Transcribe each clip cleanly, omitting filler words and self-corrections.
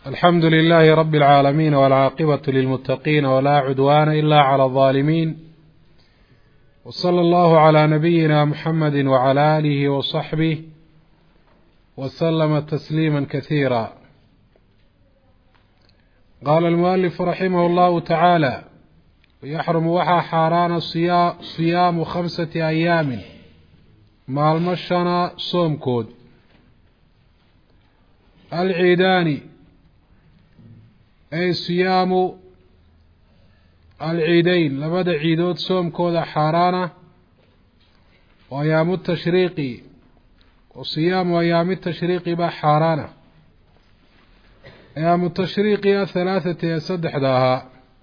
الحمد لله رب العالمين والعاقبة للمتقين ولا عدوان إلا على الظالمين وصلى الله على نبينا محمد وعلى آله وصحبه وسلم تسليما كثيرا. قال المؤلف رحمه الله تعالى: ويحرم وحا حاران صيام 5 أيام maalmashana soomkood alciidaani ay siyaamu alciidayn labada ciidood soomkooda xaaraana wa ayaamu tashriiqi wa siyaamu ayaami tashriiqi baa xaaraana. ayaamu tashriiqi 3 ee 3 ahaa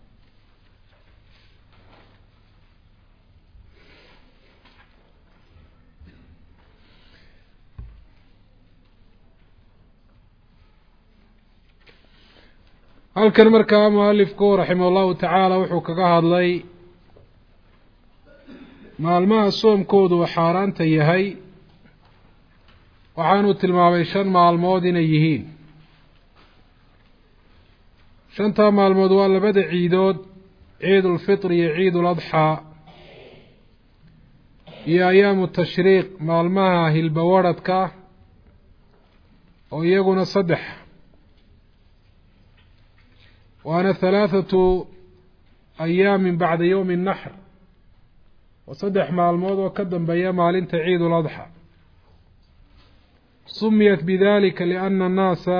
halkan markaa mualifku raximah allahu tacaala wuxuu kaga hadlay maalmaha soomkoodu xaaraanta yahay, waxaanuu tilmaamay 5 maalmood inay yihiin. 5 maalmood waa labada ciidood, ciidulfitr iyo ciiduladxaa, iyo ayaamu tashriiq maalmaha hilbawaradhka oo iyaguna 3 waana 3 أيام bacda yowmi الnaxr, wa 3 maalmood oo ka dambeeya maalinta ciid uladxa. sumiyat bidalika liأna الnaasa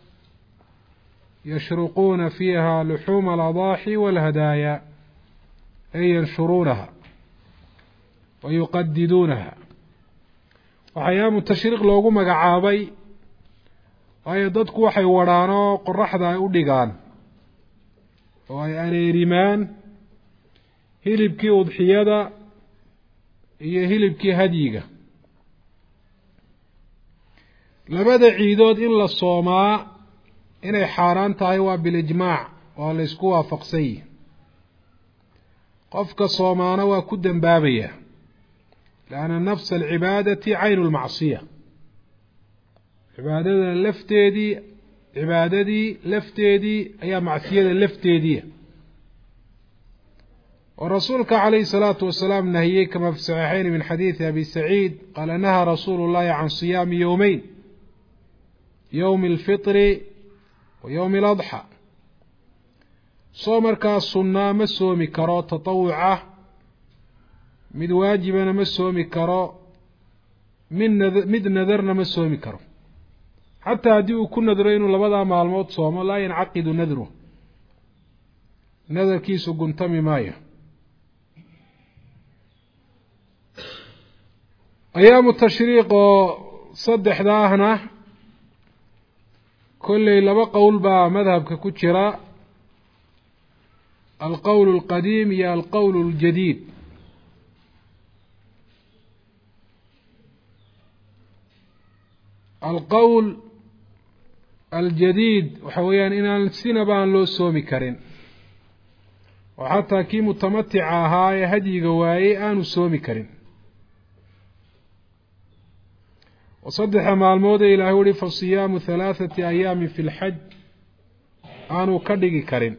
yashruquuna fiiha luxuuma اladaaxi wاlhadaaya ay yanshuruunaha wa yuqadiduunaha. waxaa ayaamu tashriiq loogu magacaabay waayo dadku waxay wadhaan oo qoraxda ay u dhigaan oo ay areerimaan hilibkii udxiyada iyo hilibkii hadyiga. labada ciidood in la soomaa inay xaaraan tahay waa bilijmaac, waa la isku waafaqsan yihi. qofka soomaana waa ku dembaabaya, lianna nafsa alcibaadati caynu lmacsiya. cibaadadii lafteedii ayaa macsiyada lafteediia. oo rasuulka calayhi الsalaatu wasalaam nahiyey kama fi saxiixayn min xadiidi abi saciid qaala nahaa rasuulu llahi can siyaami yowmeyn, yowmi اlfitri wa yowmi اladxa. soo markaa sunnaa ma soomi karo, tatawuca mid waajibana ma soomi karo, mid nadarna ma soomi karo. xataa haddii uu ku nadro inuu 2 maalmood soomo laa yancaqidu nadru, nadarkiisu guntami maayo. ayaamu tashriiq oo 3 ahna kolley 2 qowl baa madhabka ku jira, alqowl اlqadiim iyo alqowl اljadiid. alqowl aljadiid waxa weeyaan inaan sinaba aan loo soomi karin, oo xataa kii mutamatica ahaa ee hadyiga waayey aanu soomi karin. oo 3 maalmood ee ilaahay uhi fasiyaamu 3 أيaamin fi lxaj aanu ka dhigi karin.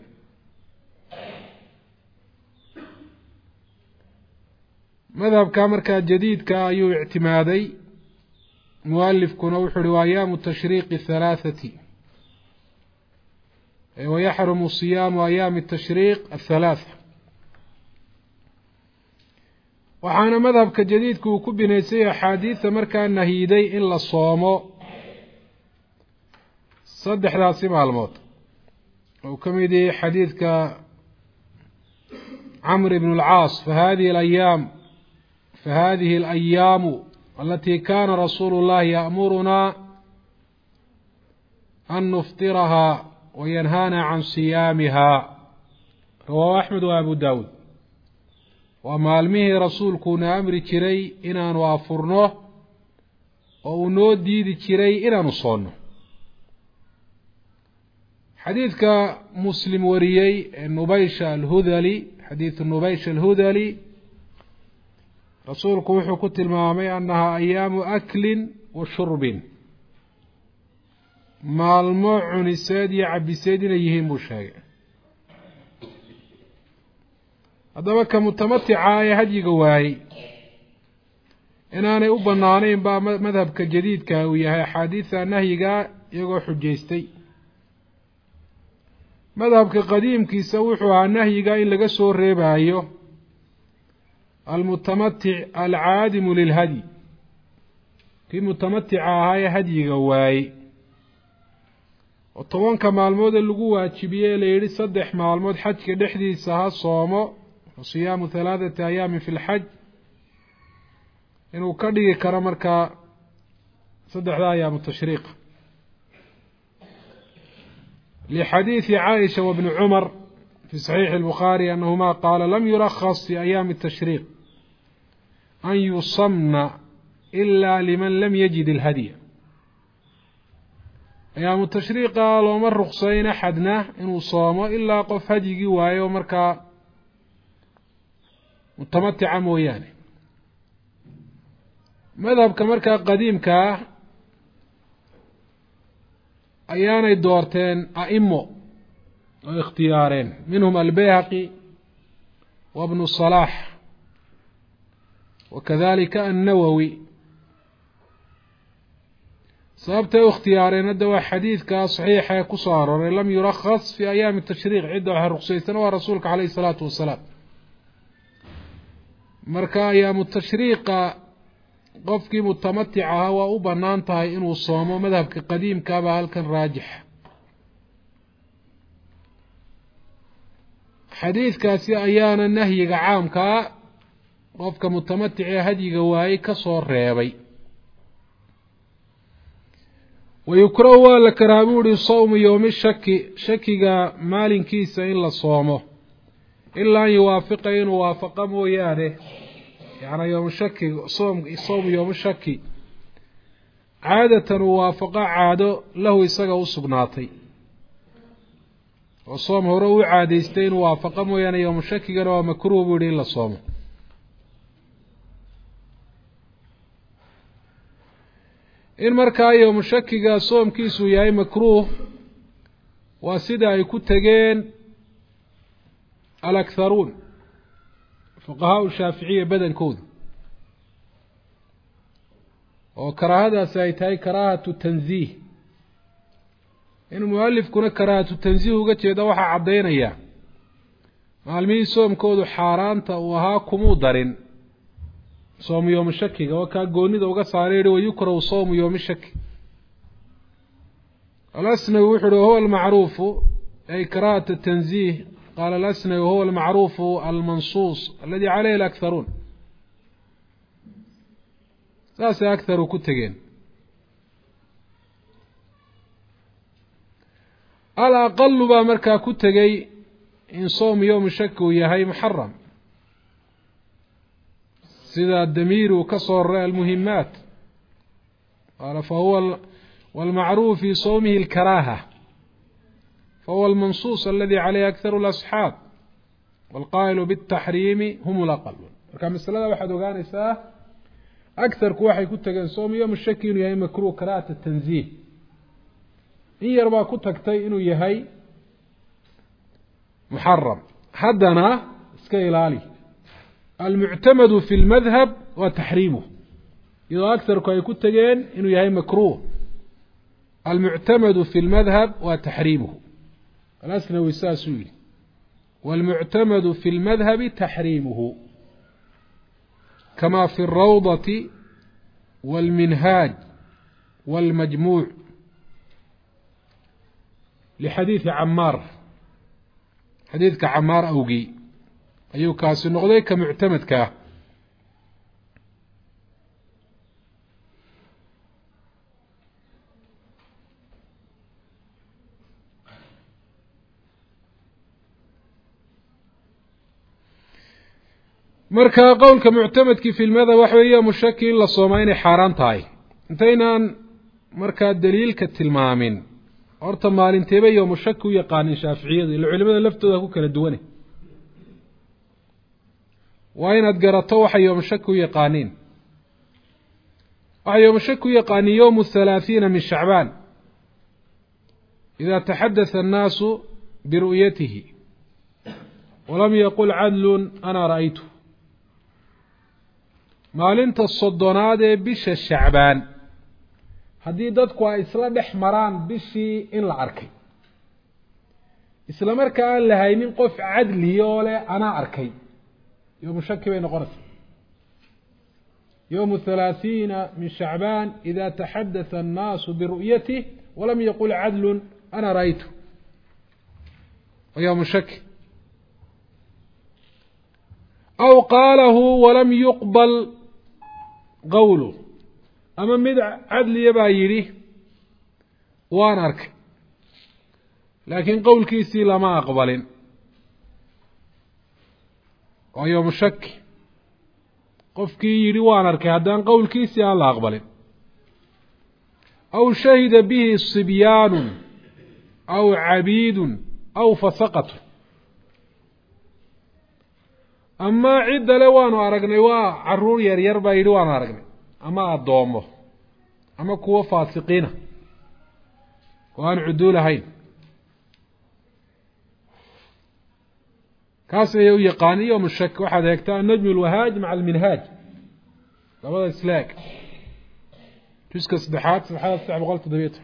madhabka markaa jadiidka ayuu ictimaaday mualifkuna wuxuu uhi wa ayaamu tashriiqi 3 wayaxrumu siyaamu ayaami tashriiq 3. waxaana madhabka jadiidku uu ku binaysay axaadiida markaa nahiiday in la soomo 3daasi maalmood. uu ka mid yahay xadiidka camr ibn اlcaas fahadihi اlayaamu alati kana rasuulu اllahi ya'muruna an nuftiraha wayanhaana can siyaamiha, rawaahu axmed wa abu daawuud. waa maalmihii rasuulkuuna amri jiray inaanu afurno oo uu noo diidi jiray inaanu soonno. xadiidka muslim wariyey ee nubaysha alhudali, xadiidu nubaysha alhudali, rasuulku wuxuu ku tilmaamay annahaa ayaamu aklin wa shurbin, maalmo cuniseed iyo cabiseed inay yihiin buu sheegay. haddaba ka mutamatica ee hadyiga waayey inaanay u banaanayn baa madhabka jadiidka uu yahay axaadiida nahyiga iyagoo xujaystay. madhabka qadiimkiisa wuxuu ahaa nahyiga in laga soo reebaayo almutamatic alcaadimu lilhadyi, kii mutamatica ahaa ee hadyiga waayey oo 10 maalmood lagu waajibiyey la yidhi 3 maalmood xajka dhexdiisa ha soomo, siyaamu 3 ayaamin fi lxaj, inuu ka dhigi karo markaa 3 ayaamu tashriiq. lixadiidi caaisha wabni cumar fi saxiixi الbukhaari anahuma qaala lam yurakhas fi ayaami الtashriiq an yusamna ila liman lam yajid اlhadya. ayaamu tashriiqa looma ruksayn axadna inuu soomo ilaa qof hadyigii waayo markaa mutamatica mooyaane. madhabka markaa qadiimka ah ayaanay doorteen a'imo oo ikhtiyaareen, minhum albayhaqi wa bnu salaax wakadalika annawowi. sababtay u ikhtiyaareen hadda waa xadiidka saxiixa ee ku soo arooray lam yurakhas fi ayaami tashriiq, cidda waxaa ruqsaysan waa rasuulka caleyhi الsalaatu wasalaam. marka ayaamu tashriiqa qofkii mutamatic ahaa waa u banaan tahay inuu soomo. madhabka qadiimkaabaa halkan raajix. xadiidkaasi ayaana nahyiga caamkaa qofka mutamatic ee hadyiga waayey ka soo reebay. wayukrahu waa la karaa buu ihi sawmu yowmi shaki, shakiga maalinkiisa in la soomo, ilaa an yuwaafiqa inuu waafaqa mooyaane. yani yowm shaki sawmu yowmu shaki caadatan uu waafaqo caado lahu isaga u sugnaatay, oo soom hore u caadaystay inuu waafaqo mooyaane yowmu shakigana waa makruuh buu yihi in la soomo. in markaa yowmu shakiga soomkiisu yahay makruuh waa sida ay ku tegeen alakharuun fuqahaa shaaficiya badankooda, oo karaahadaasi ay tahay karaahatu tanziih. in mualifkuna karaahatu tanziih uga jeeda waxaa caddaynaya maalmihii soomkoodu xaaraanta uu ahaa kumuu darin soomu yowmu shakiga, waa kaa goonida uga saaray yihi wayukrahu sawmu yowmi shaki. alasnawi wuxu uhi wahuwa almacruufu ay karaahatu tanziih. qaala alasnawi wahuwa almacruufu almansuus aladi caleyhi alakharuun. saasay akharu ku tegeen. alaqalu baa markaa ku tegey in sawmu yowmi shaki uu yahay muxaram, sida damiir uu ka soo raray almuhimaat. qaala fahuwa walmacruuf fi sawmihi alkaraaha fahuwa almansuus aladi caleyhi akharu اlasxaab wاlqaa'ilu bالtaxriimi hum laqaluun. marka masalada waxaad ogaanaysaa agarku waxay ku tageen sawmu yowmi shaki inuu yahay makruuh karaahata tanziih. in yar baa ku tagtay inuu yahay muxaram. haddana iska ilaali, almuctamadu fi lmadhab waa taxriimuh, iyadoo agarku ay ku tegeen inuu yahay makruuh. almuctamadu fi lmadhab waa taxriimuhu. alasnawi saasuu yihi wاlmuctamadu fi lmadhabi taxriimuhu kama fi اrawdati wاlminhaaj wاlmajmuuc lixadiidi camaar. xadiidka camaar awgii ayuu kaasi noqday ka muctamadka ah. marka qowlka muctamadkii fi lmadhab waxa weeye yowmu shaki in la soomaa inay xaaraan tahay. intaynaan markaa daliilka tilmaamin, horta maalinteeba yowmu shaki u yaqaanin shaaficiyadu, ila culimada laftooda ku kala duwane. waa inaad garato waxay yowmu shaki u yaqaaniin. waxay yowmu shaki u yaqaaniin yowmu 30 min shacbaan, إذا تحدث الناس برؤيته ولم يقل عدل أنا رأيته maalinta soddonaad ee bisha shacbaan haddii dadku ay isla dhex maraan bishii in la arkay isla markaa aan la haynin qof cadliyo oo leh anaa arkay yowmu shaki bay noqonaysaa yowmu 30 min shacbaan إذا تحدث الناس برؤيته ولم يقل عدل أنا رأيته ويوم شك أو قاله ولم يقبل قوله أما مد عدل يبايري وأنا أرك لكن قول كيسي لما أقبل ويوم الشك قف كيري وأنا أرك هدان قول كيسي لا أقبل أو شهد به صبيان أو عبيد أو فسقط أما عد لوانو أرقني وعرور يرير بايدو أنا أرقني أما الضومه أما كوا فاسقين وأن عدول هين كاسي يقاني يوم الشك واحد يكتان نجم الوهاج مع المنهاج لابد إسلاك تسكى صدحات صدحات الساعة غلط دبيته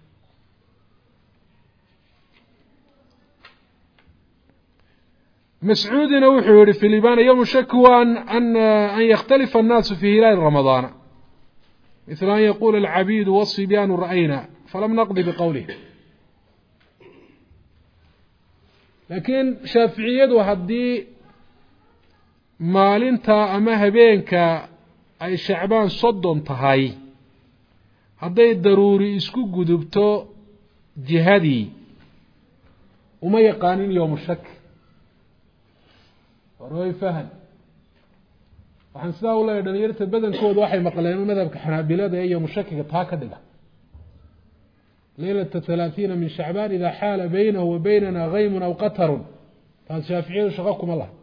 مسعود وحوري في الإبانة يوم الشك هو أن يختلف الناس في هلال رمضان مثل أن يقول العبيد والصبيان رأينا فلم نقضي بقوله لكن شافعية وحدي مالنتا أما هبينك أي شعبان صدن تهاي هذا ضروري اسكو قدبتو جهادي وما يقانين يوم الشك روي فهم waxaan sidaa u leeyahay dhalinyarada badankooda waxay maqleen madhabka xanaabilada iyo mushakiga taa ka dhiga leelada 30 min shacbaan ida xaala baynahu wa baynana ghaymun aw qatarun taas shaafiiciyu shaqo kuma laha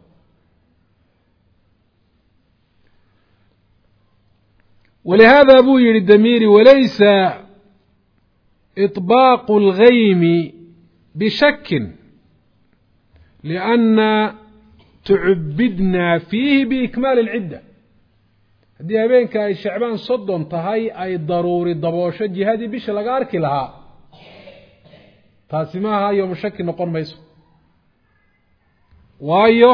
ولهذا أبو يري الدميري وليس إطباق الغيم بشك لأن تعبدنا فيه بإكمال العدة هدي هبينك أي شعبان صدن تهي أي ضروري ضبوشة جهادي بيش لغارك لها تاسماها يوم الشك نقول ميسو وايو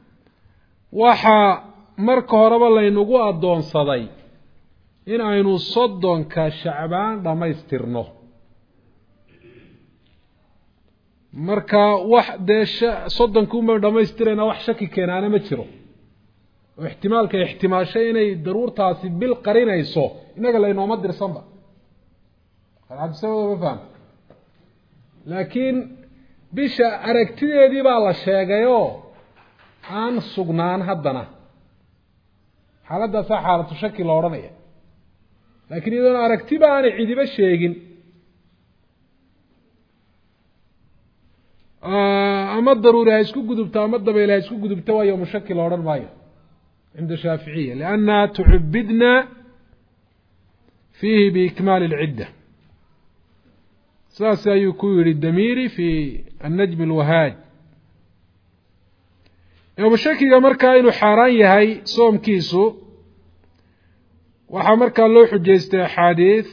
وحا مركو رب الله ينقو الدون صدي إن أينو صدن كشعبان دما يسترنو marka wax deesha soddonku ma dhameystirayna wax shaki keenana ma jiro oo ihtimaalka ihtimaashay inay daruurtaasi bil qarinayso inaga la inooma dirsanba hada sabab ma faham laakiin bisha aragtideedii baa la sheegayo aan sugnaan haddana xaaladda xaalatu shaki la oranaya laakiin idan aragtiba aan ciidiba sheegin أما الضروري هيسكو قدبتا أما الضبيل هيسكو قدبتا ويوم الشك الأوران مايو عند الشافعية لأنها تعبدنا فيه بإكمال العدة ساسا يكوير الدميري في النجم الوهاج يوم الشك مركا إنو حاران يهي صوم كيسو وحا مركا لو حجيست حديث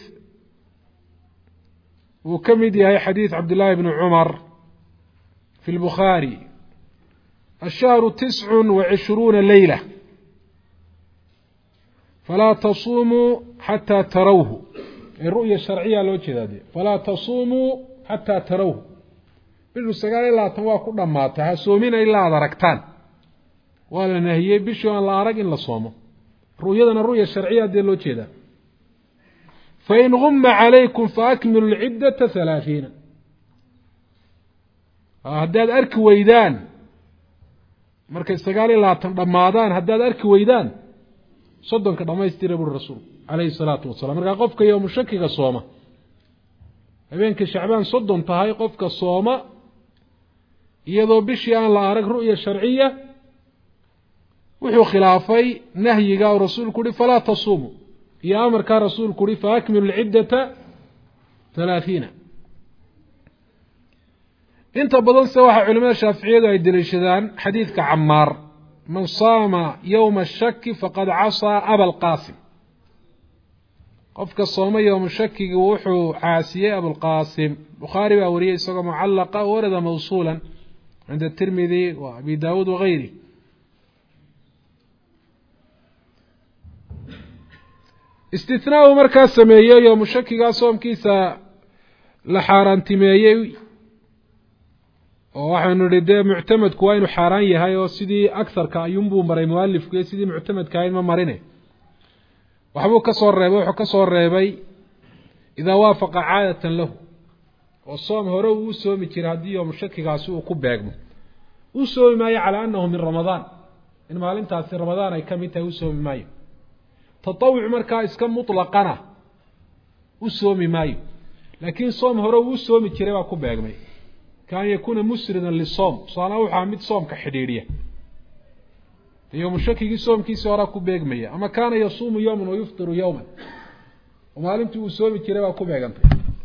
وكمد يهي حديث عبد الله بن عمر في البخاري الشهر 29 ليلة فلا تصوموا حتى تروه الرؤية الشرعية لو كذا دي فلا تصوموا حتى تروه بالرسالة لا تواكل ما تحسومين إلا دركتان ولا نهي بشو أن لا أرق إلا صومه رؤيتنا الرؤية الشرعية دي لو كذا فإن غم عليكم فأكملوا العدة 30 haddaad arki weydaan markay 29 dhamaadaan haddaad arki weydaan soddonka dhameystira buu rasuul alayhi salaatu wasalaam marka qofka yawm shakiga sooma habeenka shacbaan soddon tahay qofka sooma iyadoo bishii aan la arag ru'ya sharciya wuxuu khilaafay nahyiga rasuulku yiri fala tasumu ya amarka rasuulku yiri fa akmilu al-iddata 30 inta badan se waxa culimada shaaficiyadu ay daliishadaan xadiidka Cammaar man saama yawma ash-shakki faqad casaa Aba al-Qaasim qofka sooma yawma shakkiga wuxuu caasiyay Aba al-Qaasim Bukhari baa wariyay isagoo mucallaqa warada mawsuulan cinda Tirmidhi wa Abi Daawud wa ghayrihi istithnaa markaa sameeyay yawma shakkiga soomkiisa la xaaraantimeeyay oo waxaanu nidhi muctamadku waa inuu xaaraan yahay oo sidii aktharka ayuunbuu maray muallifku iyo sidii muctamadka ahayd ma marine waxbuu ka soo reebay wuxuu ka soo reebay idaa waafaqa caadatan lahu oo soom hore uu soomi jiray haddii yawm shakigaasi uu ku beegmo uu soomi maayo calaa annahu min ramadaan in maalintaasi ramadaan ay ka mid tahay uu soomi maayo tatawuc markaa iska mutlaqana uu soomi maayo laakiin soom hore uu soomi jiray baa ku beegmay كان يكون مسردا للصوم صانع وحامد صوم كحديدية يوم الشكي صوم كيس وراكو بيغمية أما كان يصوم يوما ويفطر يوما وما علمت يصوم كيرا كو بيغمية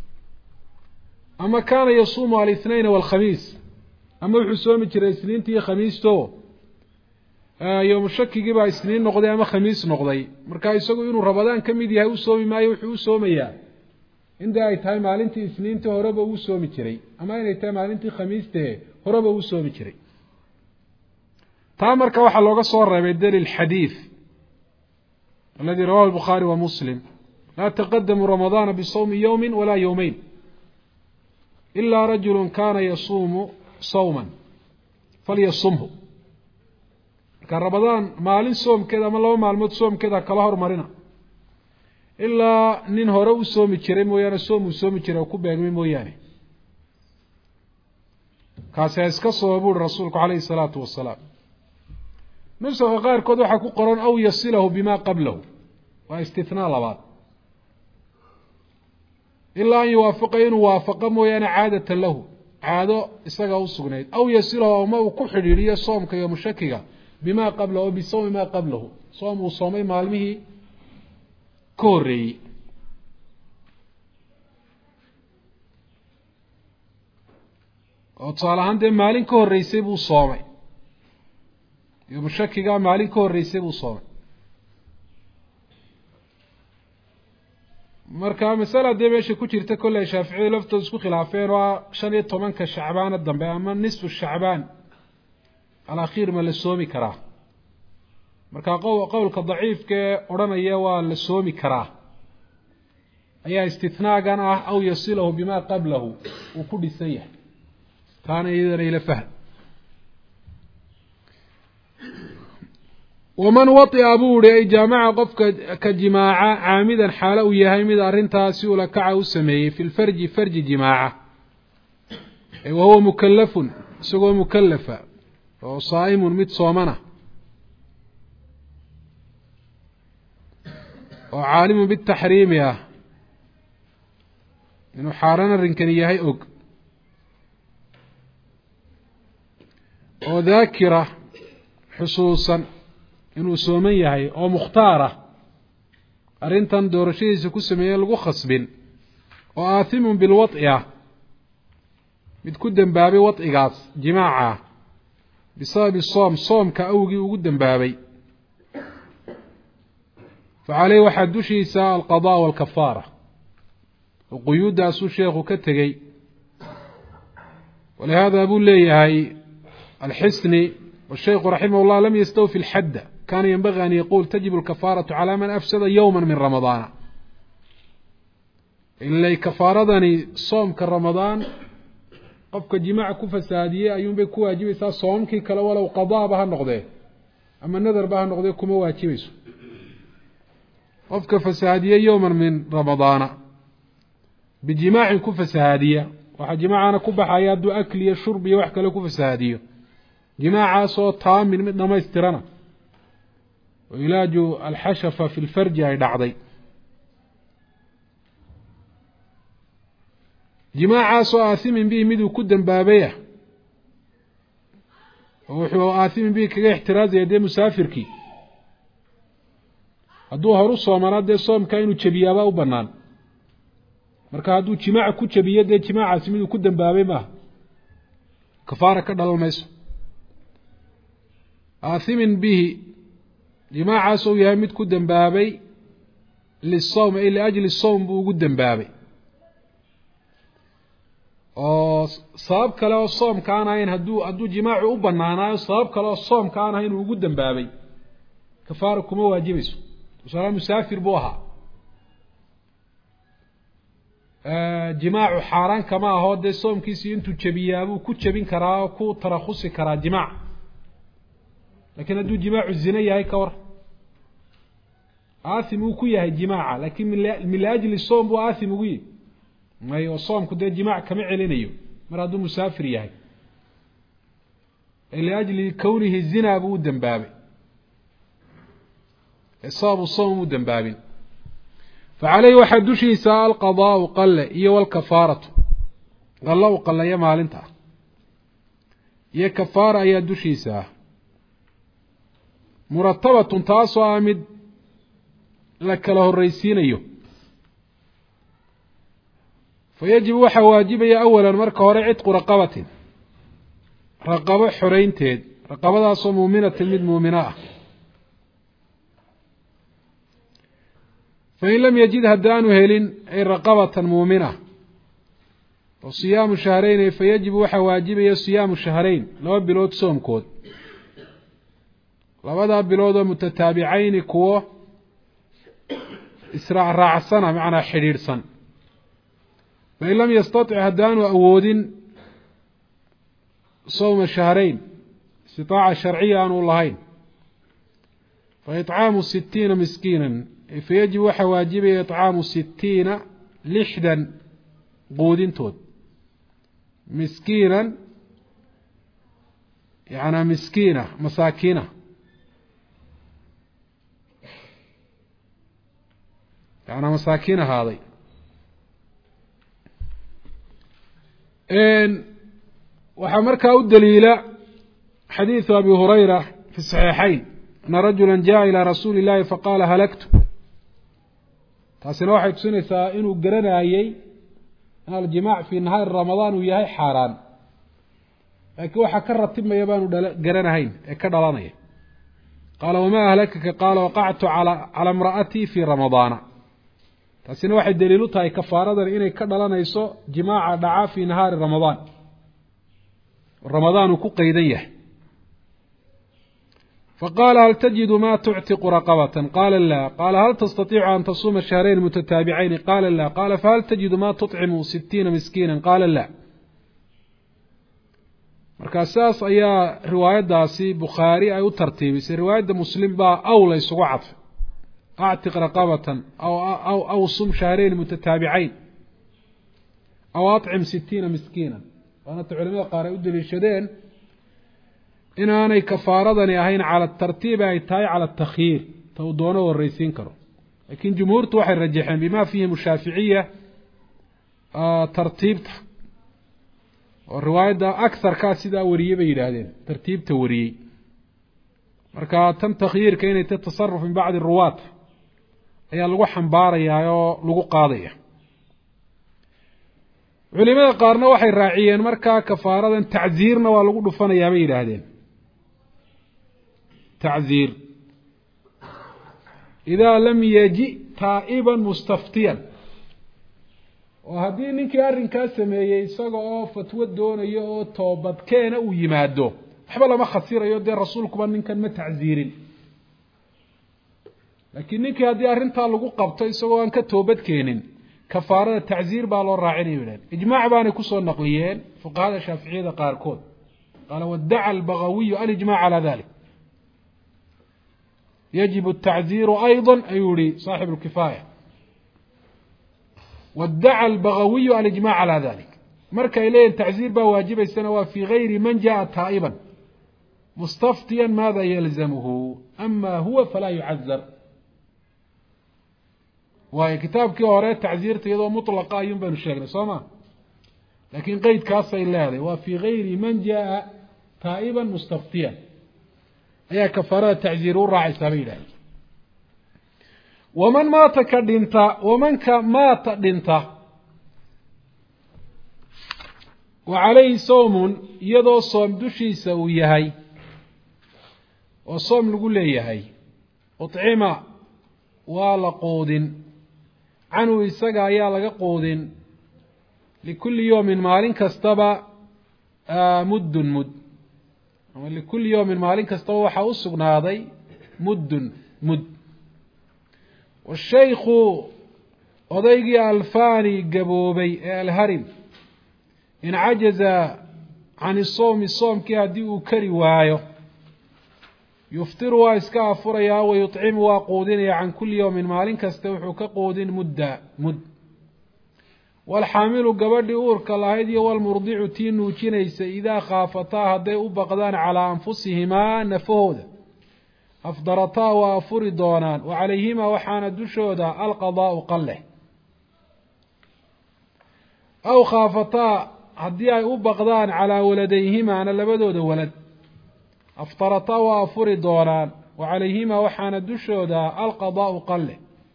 أما كان يصوم على الاثنين والخميس أما يصوم كيرا اثنين تي خميس تو يوم الشكي جيبا اثنين نقضي أما خميس نقضي مركا يسوق ينو رمضان كم يدي هاو صومي ما يوحو صومي inda ay tahay maalintii isniinta horeba uu soomi jiray ama inay tahay maalintii khamiista horeba uu soomi jiray taa marka waxa looga soo reebay dalil xadiis alladhi rawahu al-Bukhari wa Muslim la taqaddamu ramadana bi sawmi yawmin wala yawmayn illa rajulun kana yasumu sawman falyasumhu ka ramadaan maalin soomkeeda ama laba maalmood soomkeeda kala hormarina ilaa nin hore u soomi jiray mooyaane soomi jiray ku beegmay mooyaane kaasi iska soo buu rasuulku kaleey salaatu wasalaam nusuga qaar kood waxa ku qoran aw yasilahu bima qablahu wa istithnaa labaad ilaa in yuwaafaqa inuu waafaqa mooyaane caadatan lahu caado isaga u sugnayd aw yasilahu ma uu ku xidhiiriyo soomka iyo mushakiga bima qablahu bi sawmi ma qablahu soomu soomay maalmihii كوري وصالحان ده مالين كوري سيبو صومي يوم الشكي مالين كوري سيبو صومي marka mas'ala de meesha ku jirta kulay Shaafici laftood isku khilaafeen waa 15 Shacbaan dambe ama nisfu Shacbaan al-akhir ma la soomi karaa marka qowlka daciifka oranaya waa la soomi karaa ayaa istithnaagan ah aw yasilahu bima qablahu uu ku dhisan yahay taana iyadana ila fahm ومن وطئ أبوري أي جامعة قفك كجماعة عامدا حاله يهي مد أرنتاسي ولكعه سميه في الفرج فرج جماعة وهو مكلف سوى مكلفة وهو صائم مد صومنه وعالم بالتحريم يا إنه حارنا الرنكنية هي أوك وذاكرة حصوصا إنه سومية هي أو مختارة أرنتان دورشي سكو سمية لغو خصبين وآثم بالوطئة بتكدن بابي وطئة جماعة بسبب الصوم صوم كأوغي وقدن بابي فعليه واحد دوشيسا القضاء والكفارة وقيود داسو شيخ كتغي ولهذا أقول لي هاي الحسني والشيخ رحمه الله لم يستوفي الحد كان ينبغي أن يقول تجب الكفارة على من أفسد يوما من رمضان إلا كفارة صوم كرمضان قفك جماعة كفسادية أيوم بيكو واجبسا صوم كي كلا ولو قضاء بها النقضي أما النذر بها النقضي كما واجبسو قفك فسادية يوما من رمضان بجماع كفسادية وحا جماعنا كبح يد أكل شرب وحكا لكفسادية جماعة صوت تام من ما يسترنا وعلاج الحشفة في الفرج هاي دعضي جماعة صوت آثم به مدو كدن بابيه وحو آثم به كي احتراز يدي مسافر كي hadduu horu soomanaad dee soomka inuu jabiyaaba u bannaan marka hadduu jimaaca ku jabiyo dee jimaacaasi miduu ku dambaabay maaha kafaara ka dhalan mayso aathimin bihi jimaacaas uu yahay mid ku dembaabay lisawm ay liajli sawm buu ugu dembaabay oo sabab kale oo soomka aan ahayn hadduu jimaacu u banaanaayo sabab kale oo soomka aan ahayn uu ugu dembaabay kafaara kuma waajibayso tusaale musaafir buu ahaa jimaacu xaaraan kama aho dee soomkiisii intuu jabiyaa buu ku jabin karaa oo ku tarakhusi karaa jimaac laakiin hadduu jimaacu zina yahay ka war aathim uu ku yahay jimaaca laakiin min liajli soom buu aathim ugu yihi mayo soomku dee jimaac kama celinayo mar hadduu musaafir yahay liajli kownihi zina buu u dembaabay sababu soom u dembaabin فعليه waxaa dushiisa alqضاء qale iyo wاlkafaaraةu qalo u qaleeya maalinta iyo kafaara ayaa dushiisa ah muratabatun taasoo ah mid la kala horeysiinayo fayajibu waxaa waajibaya awala marka hore cidqu raqabatin raqabo xoreynteed raqabadaasoo muuminatin mid muumina ah fain lam yajid haddaanu helin ay raqabatan muumina oo siyaamu shahrayn fayajibu waxaa waajibaya siyaamu shahrayn 2 bilood soomkood 2 bilood oo mutataabicayni kuwo israacraacsana macnaa xidhiidhsan fain lam yastatic haddaanu awoodin sawma shahrayn istitaaca sharciya aanu lahayn faicaamu 60 miskiina فيجب waxaa waajibaya طcaamu 60 60 quudintood miskiinan yani miskiina masaakiina yani masaakiin ahaaday waxaa markaa u daliila xadiiثu abi hurayra fi الصaxiixayn أna rajula jaءa ilى rasuuli الlahi faqaala halagtu taasina waxay tusinaysaa inuu garanayey in aljimaac fii nahaari ramadaan uu yahay xaaraan laakiin waxaa ka ratibmaya baanu garanahayn ee ka dhalanaya qaala wamaa ahlakaka qaala waqactu calaa imra'atii fii ramadaana taasina waxay daliil u tahay kafaaradan inay ka dhalanayso jimaaca dhaca fii nahaari ramadaan ramadaan uu ku qeydan yahay فقال هل تجد ما تعتق رقبة قال لا قال هل تستطيع أن تصوم شهرين متتابعين قال لا قال فهل تجد ما تطعم 60 مسكينا قال لا markaasaas ayaa riwaayadaasi bukhaari ay u tartiibisay riwaayadda muslim baa awla isugu cadfay actiq raqabatan aw sum shahrayn mutataabicayn aw atcim 60 miskiina waana culimada qaar ay u daliishadeen inaanay kafaaradani ahayn cala tartiib ay tahay cala takhyiir ta uu doono wareysiin karo laakiin jumhuurtu waxay rajaxeen bima fiihi mushaaficiya tartiibta oo riwaayadda aktharkaa sidaa wariyey bay yidhaahdeen tartiibta wariyey marka tan takhyiirka inay ta tasaruf min bacdi ruwaat ayaa lagu xambaarayaa oo lagu qaadaya culimada qaarna waxay raaciyeen markaa kafaaradan tacziirna waa lagu dhufanayaa bay yidhaahdeen تعذير إذا لم يجي تائبا مستفتيا وهذه نينك أرنكا سميي isagoo oo fatwo doonayo oo toobad keena uu yimaado waxba lama khasirayo de rasuulkuba ninkan ma tacziirin laakiin ninkii hadii arinta lagu qabto isagoo aan ka toobad keenin kafaarada tacziir baa loo raacinayaa ijmaac baana ku soo naqliyeen fuqahaada shaafiiciyada qaarkood qala wadda'a al-baghawi al-ijmaac ala dhalik يجب التعذير أيضا أيوري صاحب الكفاية وادعى البغوي الإجماع على ذلك مركا إليه التعذير بواجب السنوات في غير من جاء تائبا مستفتيا ماذا يلزمه أما هو فلا يعذر وهي كتاب كوريت تعذير تيضو مطلقا ينبن الشيخ صمع لكن قيد كاسة إلا هذا وفي غير من جاء تائبا مستفتيا هي كفارة تعزير راعي سبيله ومن مات كدنتا ومن مات دنتا وعليه صوم يدو صوم دشيسا ويهي وصوم لقول يهي أطعم ولقود عنه إساقا يالا قود لكل يوم مالين كستبا مد لكل يوم مالين كستبا وحاوسقنا هذا مد والشيخ أضيقي الفاني قبوبي الهرم إن عجز عن الصوم كهدي كري وايو يفطر واسكا فريا ويطعم وقودين عن كل يوم مالين كستوحو كقود مد والحامل قبردي أورك الله والمرضع تينو تينيس إذا خافتا هدي أبقدان على أنفسهما نفوذ أفضرتا وفردونان وعليهما وحان دشودا القضاء قله أو خافتا هدي أبقدان على ولديهما أنا لبدود ولد أفطرتا وفردونان وعليهما وحان دشودا القضاء قله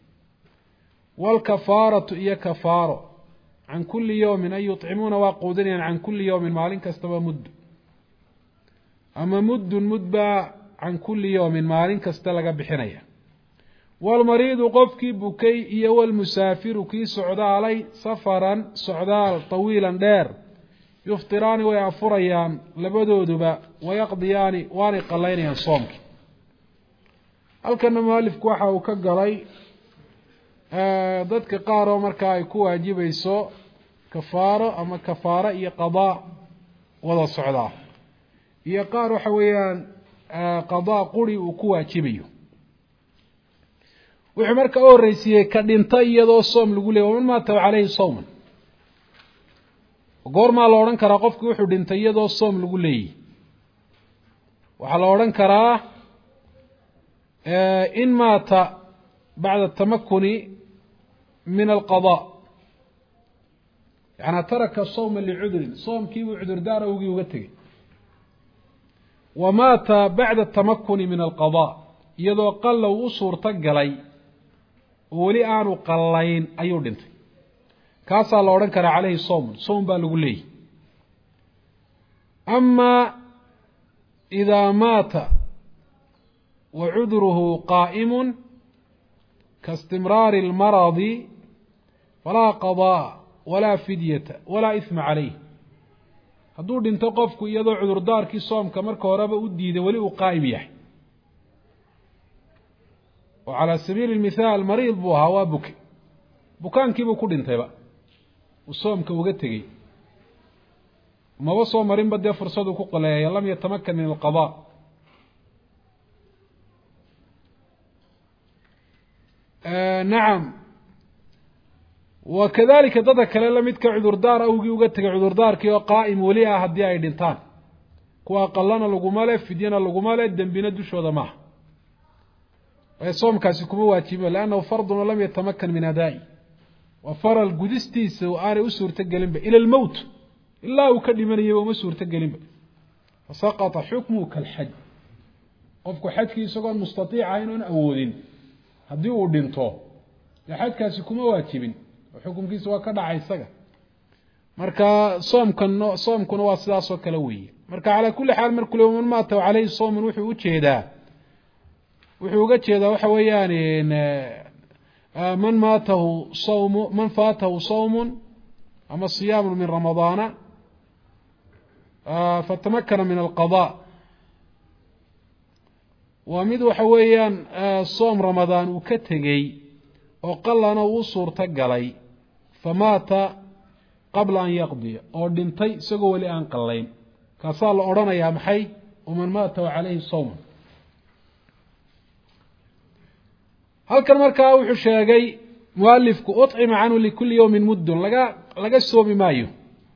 والكفارة هي كفارة عن كل يوم أن يطعمون وقودين عن كل يوم مالين كستبا مد أما مد عن كل يوم مالين كستلقى بحنية والمريض قفكي بكي والمسافر كي سعدا علي سفرا سعدا طويلا دير يفطران ويعفريان لبدودبا ويقضيان واني قلين صومك هل كان مؤلف كوحا وكقلي dadka qaar oo marka ay ku waajibayso kafaaro ama kafaara iyo qadaa wada socda iyo qaar waxa weeyaan qadaa quri uu ku waajibayo wuxuu marka oo reysiyay ka dhintay iyadoo soom lagu leeyahay man maata calayhi sawman goorma la oran karaa qofkii wuxuu dhintay iyadoo soom lagu leeyahay waxa la oran karaa in maata bacda tamakkuni من القضاء يعني ترك الصوم لعذر صوم كيف عذر داره وقتك ومات بعد التمكن من القضاء يدو قل وصور تقلي ولي آنو قلين أيو دنت كاسا لورن كان عليه صوم بالغ لي أما إذا مات وعذره قائم كاستمرار المرض فلا قضاء ولا فدية ولا إثم عليه هدو دينتو قفكو يدو عذر داركي صومك marka horeba u diiday wali uu qaayim yahay وعلى سبيل المثال مريض buu ahaa waa bukaankii buu ku dhintayba uu soomka uga tagay ma soo marin bad fursad uu ku qaleeyay lam yatamakkan min alqada نعم وكذلك ضدك لمد كعذر دار أوجي وقتك عذر دار كيو قائم وليها هدي أي دنتان كوا قلنا لقمالة فدينا لقمالة دنبنا دوش وذا معه ويصوم كاسكمو واتيبه لأنه فرض لم يتمكن من أدائي وفر القدستي سوآري أسور تقلنبه إلى الموت إلا وكلمني يوم أسور تقلنبه فسقط حكمه كالحج قفك حج كي سقط مستطيع عين أولين haddii uu dhinto xadkaasi kuma waajibin xukunkiisu waa ka dhacay isaga marka soomkuna waa sidaas oo kala weeye marka ala kulli xaal markuu leeyahay man maata calayhi sawm wuxuu uga jeedaa waxa weeyaan man maatahu sawm man faatahu sawm ama siyam min ramadana fatamakkana min alqada ومد وحويان صوم رمضان وكتغي وقلنا وصورت قلي فمات قبل أن يقضي أو دنتي سقوا لأن قلين كصال أورانا يا محي ومن مات عليه صوم هل كان مركا وحشاقي مؤلفك أطعم عنه لكل يوم مد لقى الصوم مايو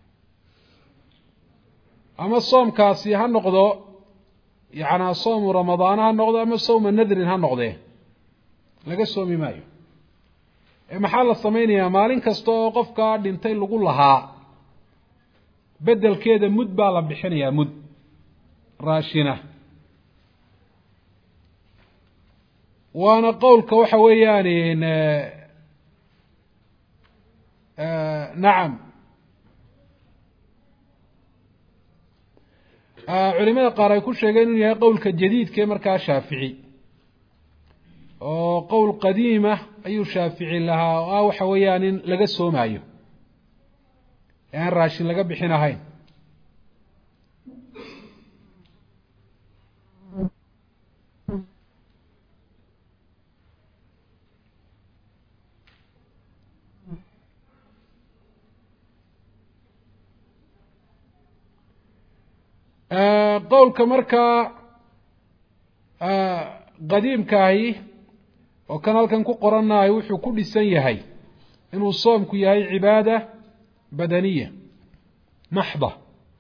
أما الصوم كاسي هالنقضو يعني صوم رمضان هالنقضة أما صوم النذر هالنقضة لقى الصوم مايو محل الصمينية مالين كستو قفك دينتين لقول لها بدل كده مد بالا بحنية مد راشنة وانا قولك وحوياني نعم culimada qaar ay ku sheegeen inuu yahay qowlka jadiidka ee markaa shaafici oo qowl qadiima ayuu shaafici lahaa oo ah waxa weeyaan in laga soomaayo ee aan raashin laga bixin ahayn qowlka markaa qadiimkaahi oo kan halkan ku qoranahay wuxuu ku dhisan yahay inuu soomku yahay cibaada badaniya maxda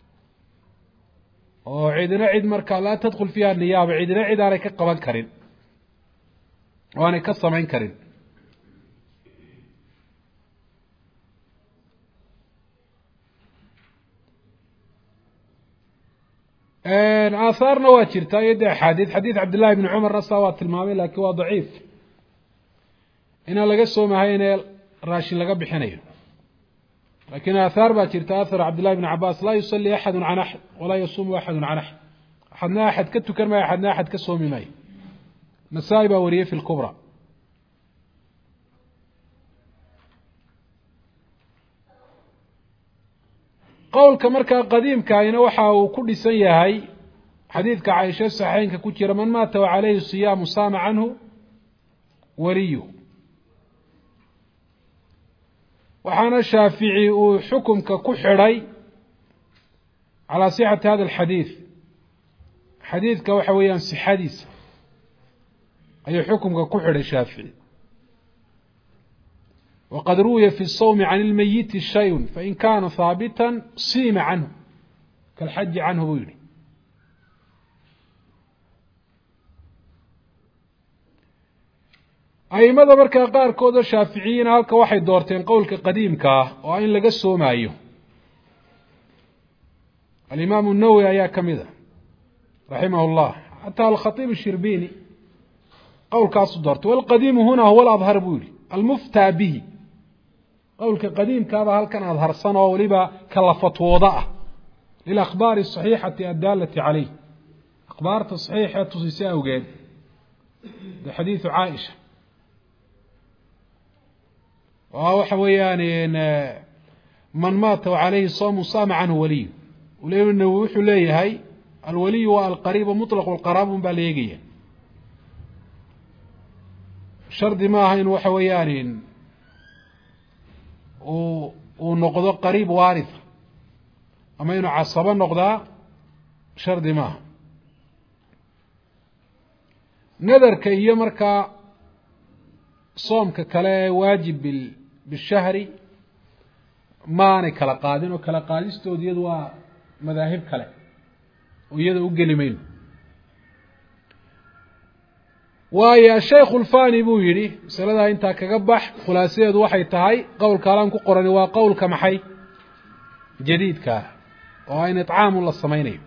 oo cidina cid markaa laa tadkhul fiiha niyaaba cidina cid aanay ka qaban karin oo aanay ka samayn karin aahaarna waa jirtaa iyo dee axaadiid xadiid cabdillahi bni cumar nasaa waa tilmaamay laakiin waa daciif inaan laga soomahayn ee raashin laga bixinayo lakiin aahaar baa jirta ahar cabdillahi bni cabaas laa yusalii axadu can axad walaa yasuumu axadu can axad axadna axad ka tukan maayo axadna axad ka soomi maayo nasaa-i baa wariyey fi lkubra qowlka markaa qadiimkaahina waxa uu ku dhisan yahay xadiidka caaisha saxiixeynka ku jira man maata wa calayhi siyaamu saama canhu waliyu waxaana shaafici uu xukumka ku xidhay calaa sixati hada alxadiid xadiidka waxa weeyaan sixadiisa ayuu xukumka ku xidhay shaafici wqad ruwiya fi الsawmi can اlmayiti shay fain kana haabita siima canhu kalxaji canhu buu yihi aimada markaa qaarkooda shaaficiyiina halka waxay doorteen qowlka qadiimka ah oo in laga soomaayo alimaamu الnawowi ayaa ka mid a raximah اllah xataa alkhaiib الshirbini qowlkaasu doortay wاlqadiimu huna huwa اladhar buu yihi almuftaa bihi qowlka qadiimkaaba halkan adharsan oo weliba kala fatwooda ah lilakhbaari asaxiixati addaalati caleyh akhbaarta saxiixa tusisa awgeed de xadiidu caaisha oo waxa weeyaan man maata wacalayhi soomu saama canhu waliyu nawi wuxuu leeyahay alwaliyu waa alqariibu mutlaqu lqaraab un baa la eegaya shardi ma aha in waxa weeyaan uu noqdo qariib waaritha ama inuu casabo noqdaa shardi maaha nadarka iyo markaa soomka kale ee waajib bishahri maanay kala qaadin oo kala qaadistooda iyadu waa madaahib kale oo iyada u geli mayno waayo ashaykhu alfani buu yidhi masaladaa intaa kaga bax khulaasadeedu waxay tahay qowlka alaan ku qorani waa qowlka maxay jadiidkaa oo in icaamun la samaynayo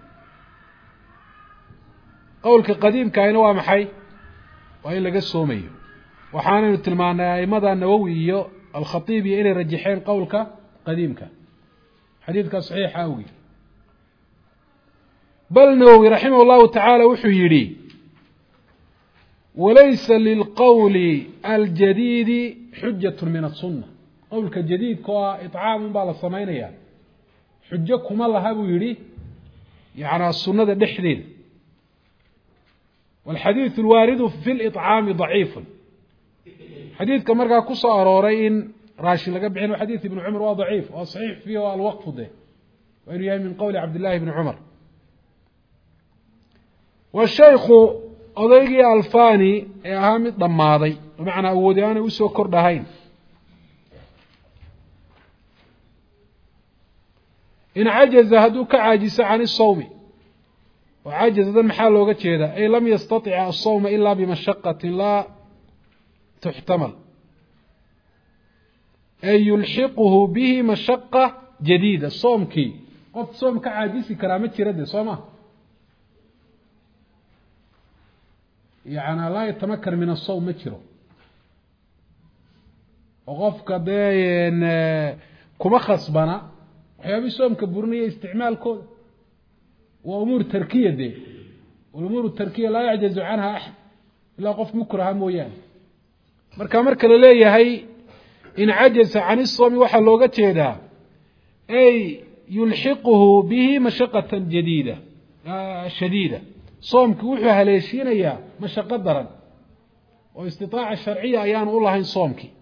qowlka qadiimkaahina waa maxay waa in laga soomayo waxaanaynu tilmaanay aimada nawowi iyo alkhatiib iyo inay rajaxeen qowlka qadiimka xadiidka saxiixa awgi bal nawowi raximah llahu tacaala wuxuu yidhi walaysa lilqowli aljadiidi xujat min asunna qowlka jadiidka oo ah icaamun baa la samaynaya xujo kuma laha buu yihi yanaa sunada dhexdeeda walxadiidu alwaaridu fi liطcaami daciifun xadiidka markaa ku soo arooray in raashin laga bixin xadiid ibni cumar waa daciif waa saxiix fiihi o alwaqfu de waa inuu yahay min qowli cabdillahi bni cumar washaykhu odaygii alfani ee ahaa mid dhammaaday bimacnaa awoodi aanay usoo kordhahayn in cajaza hadduu ka caajiso can isawmi oo cajazadan maxaa looga jeedaa ay lam yastatic asawma ila bimashaqatin laa tuxtamal ay yulxiquhu bihi mashaqa jadiida soomkii qof soom ka caajisi karaa ma jira de soo ma yani laa yatamakan min asawm ma jiro oo qofka dee kuma khasbana waxyaabihii soomka burinaya isticmaalkooda وأمور تركية دي، والأمور التركية لا يعجز عنها أحد إلا قف مكره مويان. marka la leeyahay in cajaza can isoomi waxa looga jeedaa ay yulxiquhu bihi mashaqatan jadiida shadiida, soomku wuxuu haleeshinayaa mashaqo daran oo istitaaca sharciya ayaan u lahayn soomkii,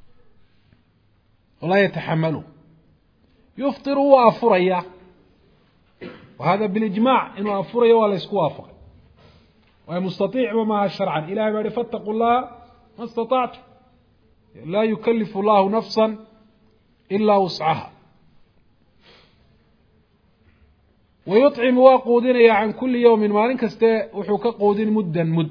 wala yataxamalu yuftiru wa afuraya, وهذا بالإجماع إنه أفريا ولا يسكوافق ومستطيع وما شرعا إلهي بعد فاتقوا الله ما استطعت، لا يكلف الله نفسا إلا وسعها. ويطعم وقودين عن كل يوم ما لنكسته وحوك قودين مدا مد،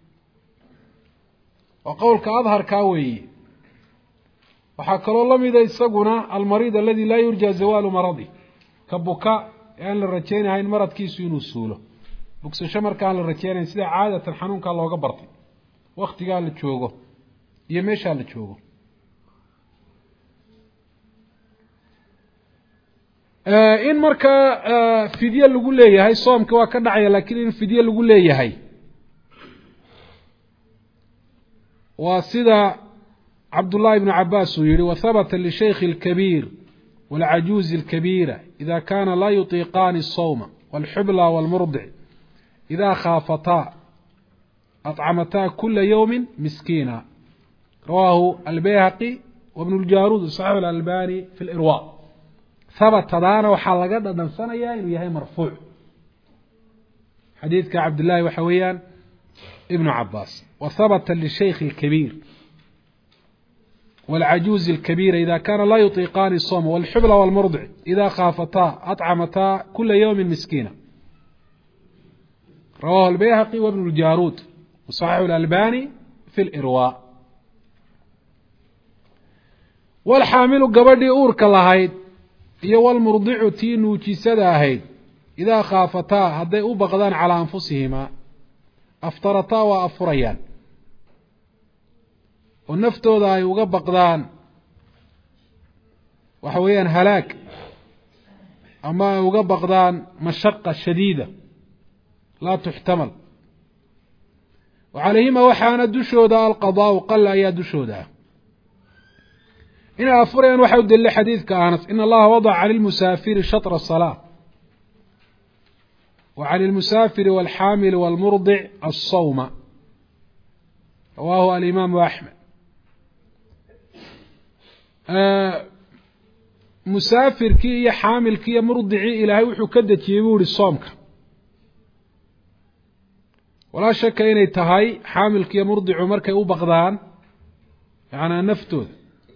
وقولك أظهر كاوي وحكى الله ماذا يسقنا المريض الذي لا يرجى زوال مرضه كبكاء يعني للرجين هاي المرض كيسو ينوسوله بكسو شمر كان للرجين سيدا عادة الحنون كان الله قبرتي وقت قال لتشوقه يميش قال لتشوقه. إن مركا فدية اللي قول لي هاي صوم كوا كدعية، لكن إن فدية اللي قول لي هاي وسيدا عبد الله بن عباس يري وثبت للشيخ الكبير والعجوز الكبيرة إذا كان لا يطيقان الصوم والحبلى والمرضع إذا خافتا أطعمتا كل يوم مسكينا، رواه البيهقي وابن الجارود صحيح الألباني في الإرواء. ثبت هذا وحلقة دان سنة إنه يهي مرفوع حديث كعبد الله وحويان ابن عباس. وثبت للشيخ الكبير والعجوز الكبيرة إذا كان لا يطيقان الصوم والحبلى والمرضع إذا خافتا أطعمتا كل يوم مسكينا، رواه البيهقي وابن الجارود وصحيح الألباني في الإرواء. والحامل قبل أورك اللهيد والمرضع تينو تيسداهيد إذا خافتا هدي أبغضان على أنفسهما أفطرتا وأفريان، ونفتooda ay uga baqdaan waxa weeyaan halaag ama ay uga baqdaan mashaqqa shadiida la tuhtamal, وعليهما waxaana dushooda alqadaa qalla ayaa dushooda in afureen waxa u dalilay xadiidka Anas in Allah wada'a 'ala al-musafir shatr as-salah wa 'ala al-musafir wal-hamil wal-murdi' as-sawma, رواه الإمام أحمد. musaafirkii iyo xaamilkii iyo murdicii ilaahay wuxuu ka dejiyey buu ihi soomka, walaa shaka inay tahay xaamilki iyo murdicu markay u baqdaan yanaa naftooda.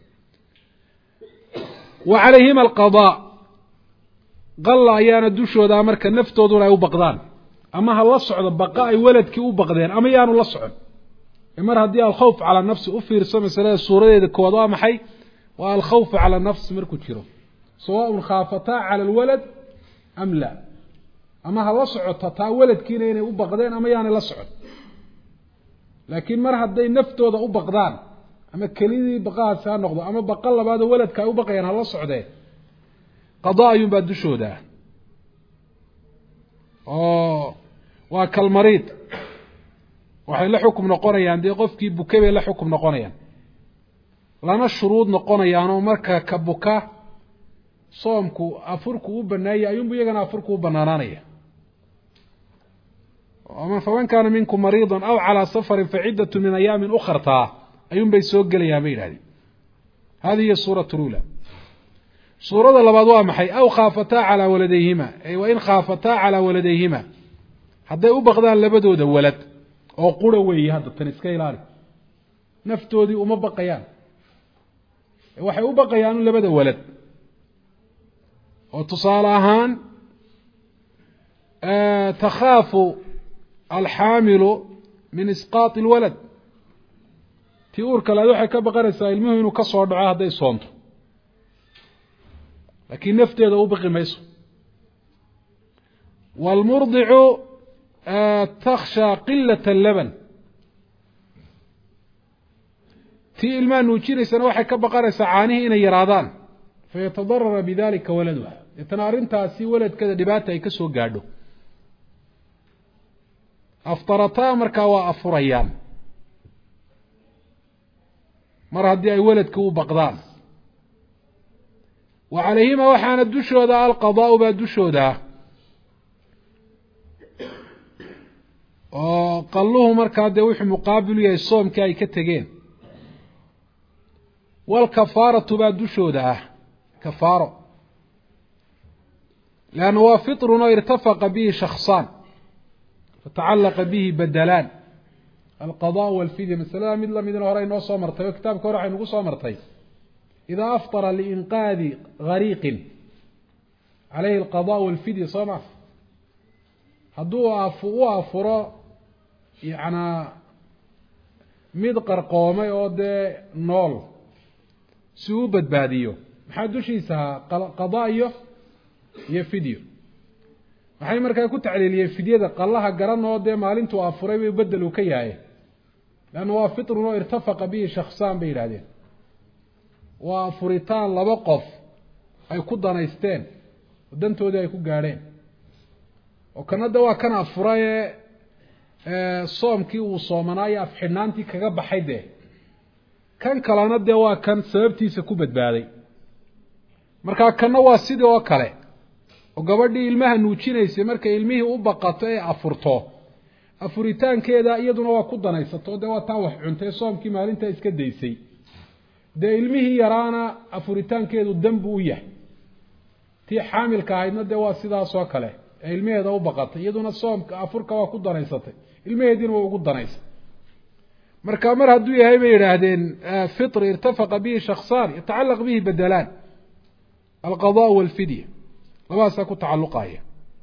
wa calayhima alqadaa qalla ayaana dushooda marka naftooduna ay u baqdaan, ama ha la socdo baqa ay waladkii u baqdeen ama yaanu la socon. mar haddii alkhawf cala nafsi u fiirso masalada suuradeeda koowaad waa maxay? waa alkhawf cala nafsi markuu jiro, sawaaun khaafataa cala alwalad am la, ama ha la socoto taa waladkiina inay u baqdeen ama yaanay la socon. laakiin mar hadday naftooda u baqdaan ama kelidii baqahaasi ha noqdo ama baqa labaadoo waladka ay u baqayaan ha la socdeen, qadaa ayuunbaa dushooda oo waa kalmariid, waxay la xukum noqonayaan dee qofkii buke bay la xukum noqonayaan, lana shuruud noqonayaanoo marka ka buka soomku afurku u banaayay ayuunbu iyagana afurku u banaanaanaya. faman kaana minkum mariidan aw calaa safarin faciddatu min ayaamin ukhartaa ayuunbay soo gelayaan bay yidhahdeen. hadihi hiya suuratu lula. suurada labaad waa maxay? aw khaafataa calaa waladayhima, ay wain khaafataa calaa waladayhima, hadday u baqdaan labadooda walad oo qura weeye, hadda tan iska ilaali, naftoodii uma baqayaan, waxay u baqayaan labada walad. oo tusaale ahaan takhaafu alxaamilu min isqaati alwalad, tii uurka lahayd waxay ka baqanaysaa ilmuhu inuu ka soo dhaco hadday soonto, laakiin nafteeda u baqi mayso. waalmurdicu takhshaa qilata allaban, tii ilmaha nuujinaysana waxay ka baqanaysaa caanihii inay yaraadaan, fayatadarara bidalika waladuha, deetana arrintaasi waladkeeda dhibaata ay ka soo gaadho. aftarataa markaa waa afurayaan mar haddii ay weladka u baqdaan wa calayhima waxaana dushooda alqadaa'u baa dushooda oo qalluhu markaa dee wuxuu muqaabil u yahay soomkii ay ka tegeen walkafaaratu baa dushooda kafaaro leanna waa fitrun oo irtafaqa bihi shaksaan fatacallaqa bihi badalaan alqadaء walfidya masalada mid lamidna hore inoo soo martay oo kitaabka hore waxaynugu soo martay idaa aftara liinqaadi gariiqin calayhi alqadaء walfidya soo ma hadduu u afuro yacnaa mid qarqoomay oo dee nool si uu badbaadiyo maxaa dushiisa qadaa iyo fidyo waxay markaa ku tacliiliyeen fidyada qallaha garan oo dee maalintuu afuray bay bedel uu ka yahay leanna waa fitrun oo irtafaqa bihi shaksaan bay yidhahdeen waa afuritaan laba qof ay ku danaysteen oo dantoodii ay ku gaadheen oo kana de waa kan afuraye soomkii uu soomanaayo afxidhnaantii kaga baxay dee kan kalena dee waa kan sababtiisa ku badbaaday markaa kanna waa sidii oo kale oo gabadhii ilmaha nuujinaysay markay ilmihii u baqato ee afurto afuritaankeeda iyaduna waa ku danaysato dee waa taa wax cuntay soomkii maalintaa iska daysay dee ilmihii yaraana afuritaankeedu danbu u yahay tii xaamilka ahaydna dee waa sidaas oo kale ee ilmaheeda u baqatay iyaduna soomka afurka waa ku danaysatay ilmaheediina waa ugu danaysay marka mar hadduu yahay bay yidhaahdeen fitri irtafaqa bihi shaksaan yatacallaq bihi badalaan alqadaء walfidya labadaasaa ku tacalluqaya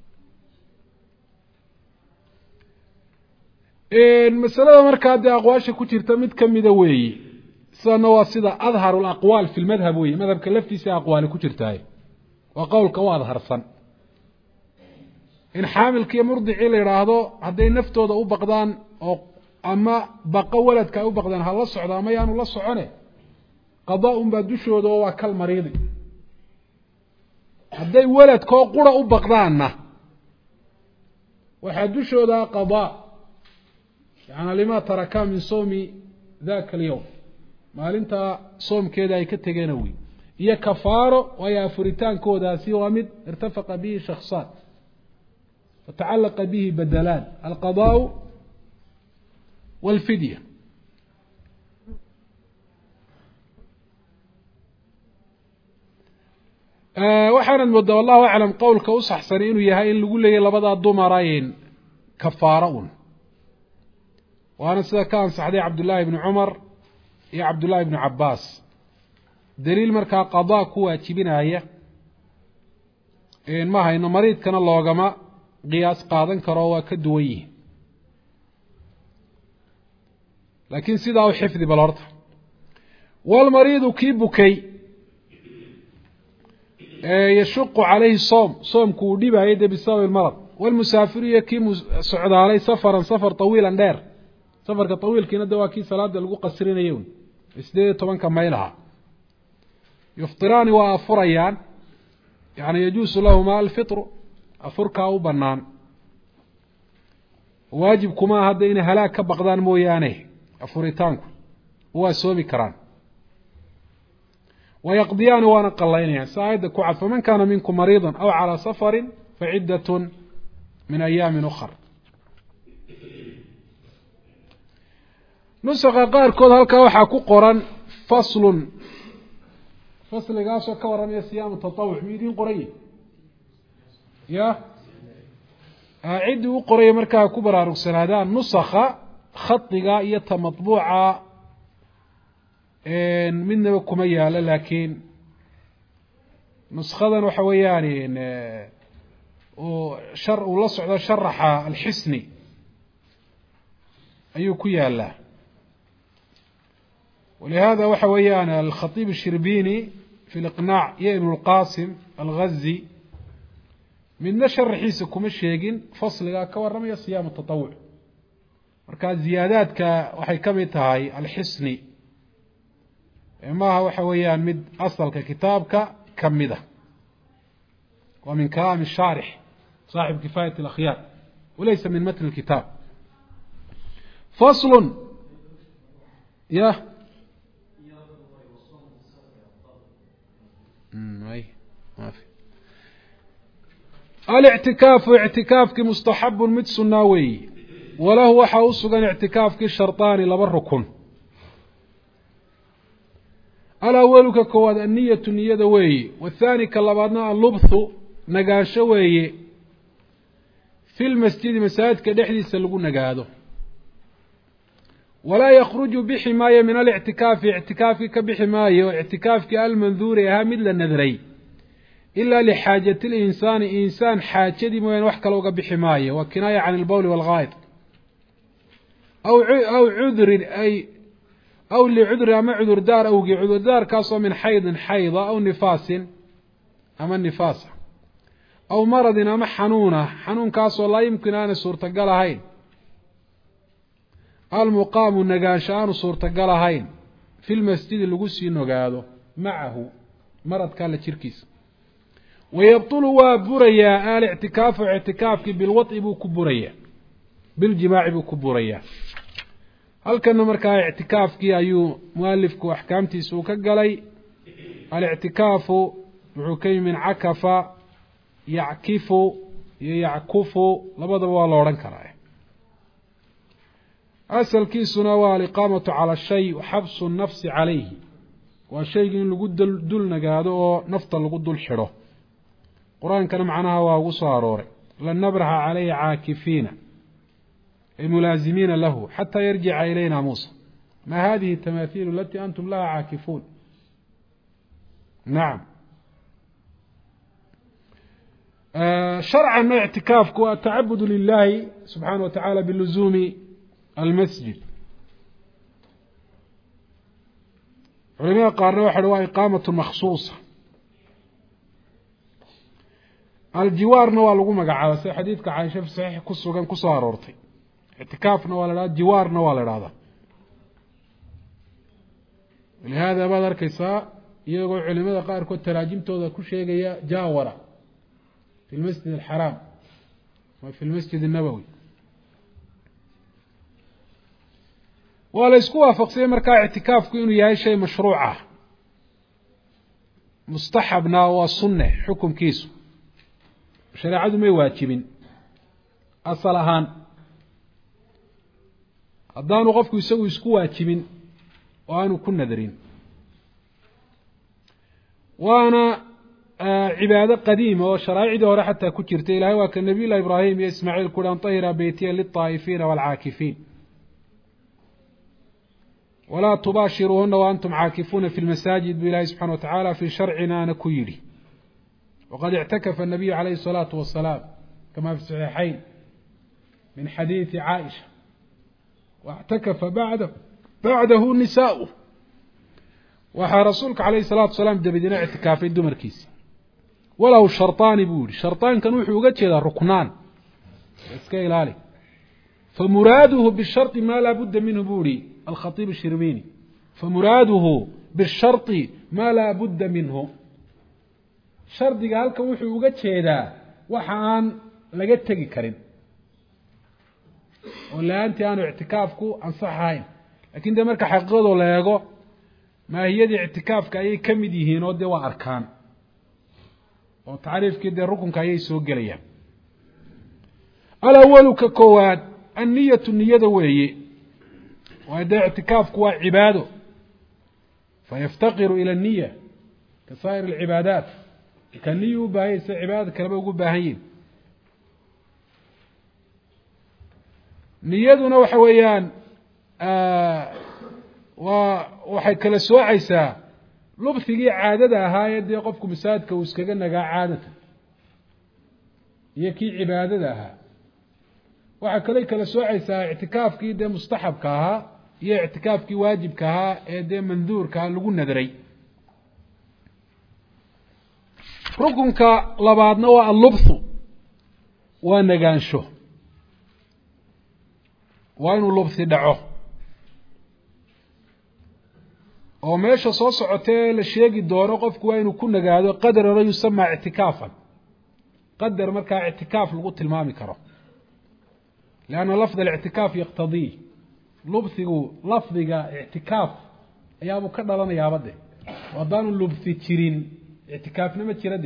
masalada markaa dee aqwaasha ku jirta mid kamida weeyi sidana waa sida adharu alaqwaal fi lmadhab weeye madhabka laftiisa aqwaali ku jirtaay waa qowlka u adharsan in xaamilka iyo murdicii la yidhaahdo hadday naftooda u baqdaan oo ama baqo waladka ay u baqdaan ha la socdo ama yaanu la socone qadaa-un baa dushooda oo waa kal mariidi hadday waladkoo qura u baqdaanna waxaa dushooda qadaa yaani lima taraka min sawmi daka alyawm maalinta soomkeeda ay ka tegeena wey iyo kafaaro waayo afuritaankoodaasi waa mid irtafaqa bihi shaksaan fatacalaqa bihi badalaan alqadaء walfidya waxaanad moodaa wallahu aclam qowlka u saxsani inuu yahay in lagu leeyahy labadaa dumarayn kafaaro un waana sida ka ansaxday cabdullaahi ibni cumar iyo cabdullaahi ibni cabbaas daliil markaa qadaa ku waajibinaya ma hayno mariidkana loogama qiyaas qaadan karo waa ka duwan yihin laakiin sidaa u xifdi bal horta walmariidu kii bukay yashuqu calayhi soomku uu dhibaayay dee bisababi lmarad walmusaafiru iyo kii socdaalay safaran safar tawiilan dheer safarka tawiilkiina de waa kii salaada lagu qasrinayay un 18 maylaha yuftiraani waa afurayaan yani yajuusu lahuma alfitru afurkaa u banaan waajibkumaa hadda inay halaag ka baqdaan mooyaane afuritaanku waa soomi karaan wayaqdiyaani waana qalaynayaan si aayadda ku cad faman kaana minkum mariidan aw calaa safarin faciddatun min ayaamin ukhar nusaqa qaarkood halkaa waxaa ku qoran faslun fasligaasoo ka warramaya siyaamu tatawuc mi idiin qoraya ya ciddii u qoraya markaa ku baraarugsanaadaan nusakha khadiga iyo ta matbuuca midnaba kuma yaalo laakiin nuskadan waxa weeyaan uu la socdo sharaxa alxisni ayuu ku yaalaa ولهذا waxa weeyaan الخطيب الشربيني في الإقناع iyo iبن القاسم الغزي midna sharaxiisa kuma sheegin fasliga ka waramaya صiyaam التطوع marka ziyaadaadka waxay kamid tahay alxisni maaha waxa weeyaan mid asalka kitaabka kamida wa min kalaam الشارح صاحب كفاية الأخيار وليس من متن الكتاب فصل يا ما في الاعتكاف اعتكافك مستحب مد سناوي وله وحا أسغن اعتكافك الشرطان لبا ركن الأول كواد النية النية وي والثاني كلبادنا اللبث نقاشة وي في المسجد مساجد كدحديث لغو نقاده ولا يخرج بحماية من الاعتكاف اعتكافك بحماية واعتكافك المنذور يها مثل النذري إلا لحاجة الإنسان إنسان حاجة دي موين وحكا لوغا بحماية وكناية عن البول والغائط أو عذر أو لعذر أما عذر دار أو عذر دار كاسو من حيضة أو نفاس أما النفاس أو مرض أما حنون كاسو لا يمكن أن صورة قالهين المقام النقاشان صورة قالهين في المسجد اللقسي نقاده معه مرض كان لتركيز ويبطل وابريا الاعتكاف اعتكافك بالوطء بكبريا بالجماع بكبريا هل كان مركا اعتكافك ايو مؤلفك واحكامتي سوك قالي الاعتكاف وحكي من عكف يعكف يعكف لبدا waa loo oran karaa asalkiisuna waa liqaamatu ala shay wa habsu nafsi alayhi wa shayga in lagu dul nagaado oo nafta lagu dul xiro quraankana macnaha waa ugu soo arooray la nabraha alayhi aakifina ay mulazimina lahu hatta yarji'a ilayna Musa ma hadhihi tamathil allati antum laha aakifun na'am شرعا اعتكافك والتعبد لله سبحانه وتعالى باللزوم المسجد علماء قالوا وحدوا إقامة مخصوصة الجوار نوال لغو مقعاوة سي حديثك عايشة في صحيح كسوغان كسوار ورطي اعتكاف نوال لا جوار نوال هذا لهذا بدر كيساء يقول علماء قال كنت تراجمته ذا كل شيء جاورة في المسجد الحرام وفي المسجد النبوي ولا يسكوها فقسية مركا اعتكافك إنه يهي شيء مشروعة مستحبنا والسنة حكم كيسو شريعة ما يواجبين أصلهان الضان وقفك يسوي يسكوها واجبين وأنه كنا درين وأنا عبادة قديمة وشرائع دورة حتى كترت إلهي وكان نبي الله إبراهيم يسمعيل كلان طيرا بيتيا للطائفين والعاكفين ولا تباشروهن وأنتم عاكفون في المساجد بالله سبحانه وتعالى في شرعنا نكيري وقد اعتكف النبي عليه الصلاة والسلام كما في الصحيحين من حديث عائشة واعتكف بعده النساء وحا رسولك عليه الصلاة والسلام دبدنا اعتكافي دمر كيس ولو شرطان بوري شرطان كانوا يحوقات هذا ركنان اسكي لالي فمراده بالشرط ما لا بد منه بوري الخطيب الشربيني فمراده بالشرط ما لا بد منه شرط قال كان يحوقات هذا وحان لقد تجي كريم ولا أنت أنا اعتكافكو أنصحين لكن ده مركا حقيقة ولا يقو ما هي دي اعتكافك أي كمدي هنا ودي وأركان وتعرف كده الركن كأي سوق ليا الأول ككواد النية وهي وهذا اعتكافك وعباده فيفتقر إلى النية كسائر العبادات كالنية باهي عبادة كلمة يقول باهيين نيادنا وحويان waxay kala soocaysaa lubthigii caadada ahaa ee qofku masaajidka uu iskaga nagaa caadada iyo kii cibaadada ahaa waxa kala soocaysaa i'tikaafkii de mustahabka ahaa iyo i'tikaafkii waajibka ahaa ee de manduurka lagu nadray rukunka labaadna waa al-lubthu waa nagaansho waa inuu lubthi dhaco oo meesha soo socotee la sheegi doono qofku waa inuu ku nagaado qadar la yusama i'tikaafan qadar marka i'tikaaf lagu tilmaami karo laana lafd al-i'tikaaf yaqtadi lubsigu lafdiga i'tikaaf ayaabuu ka dhalanayaaba de haddaanu lubsi jirin ictikaafna ma jira de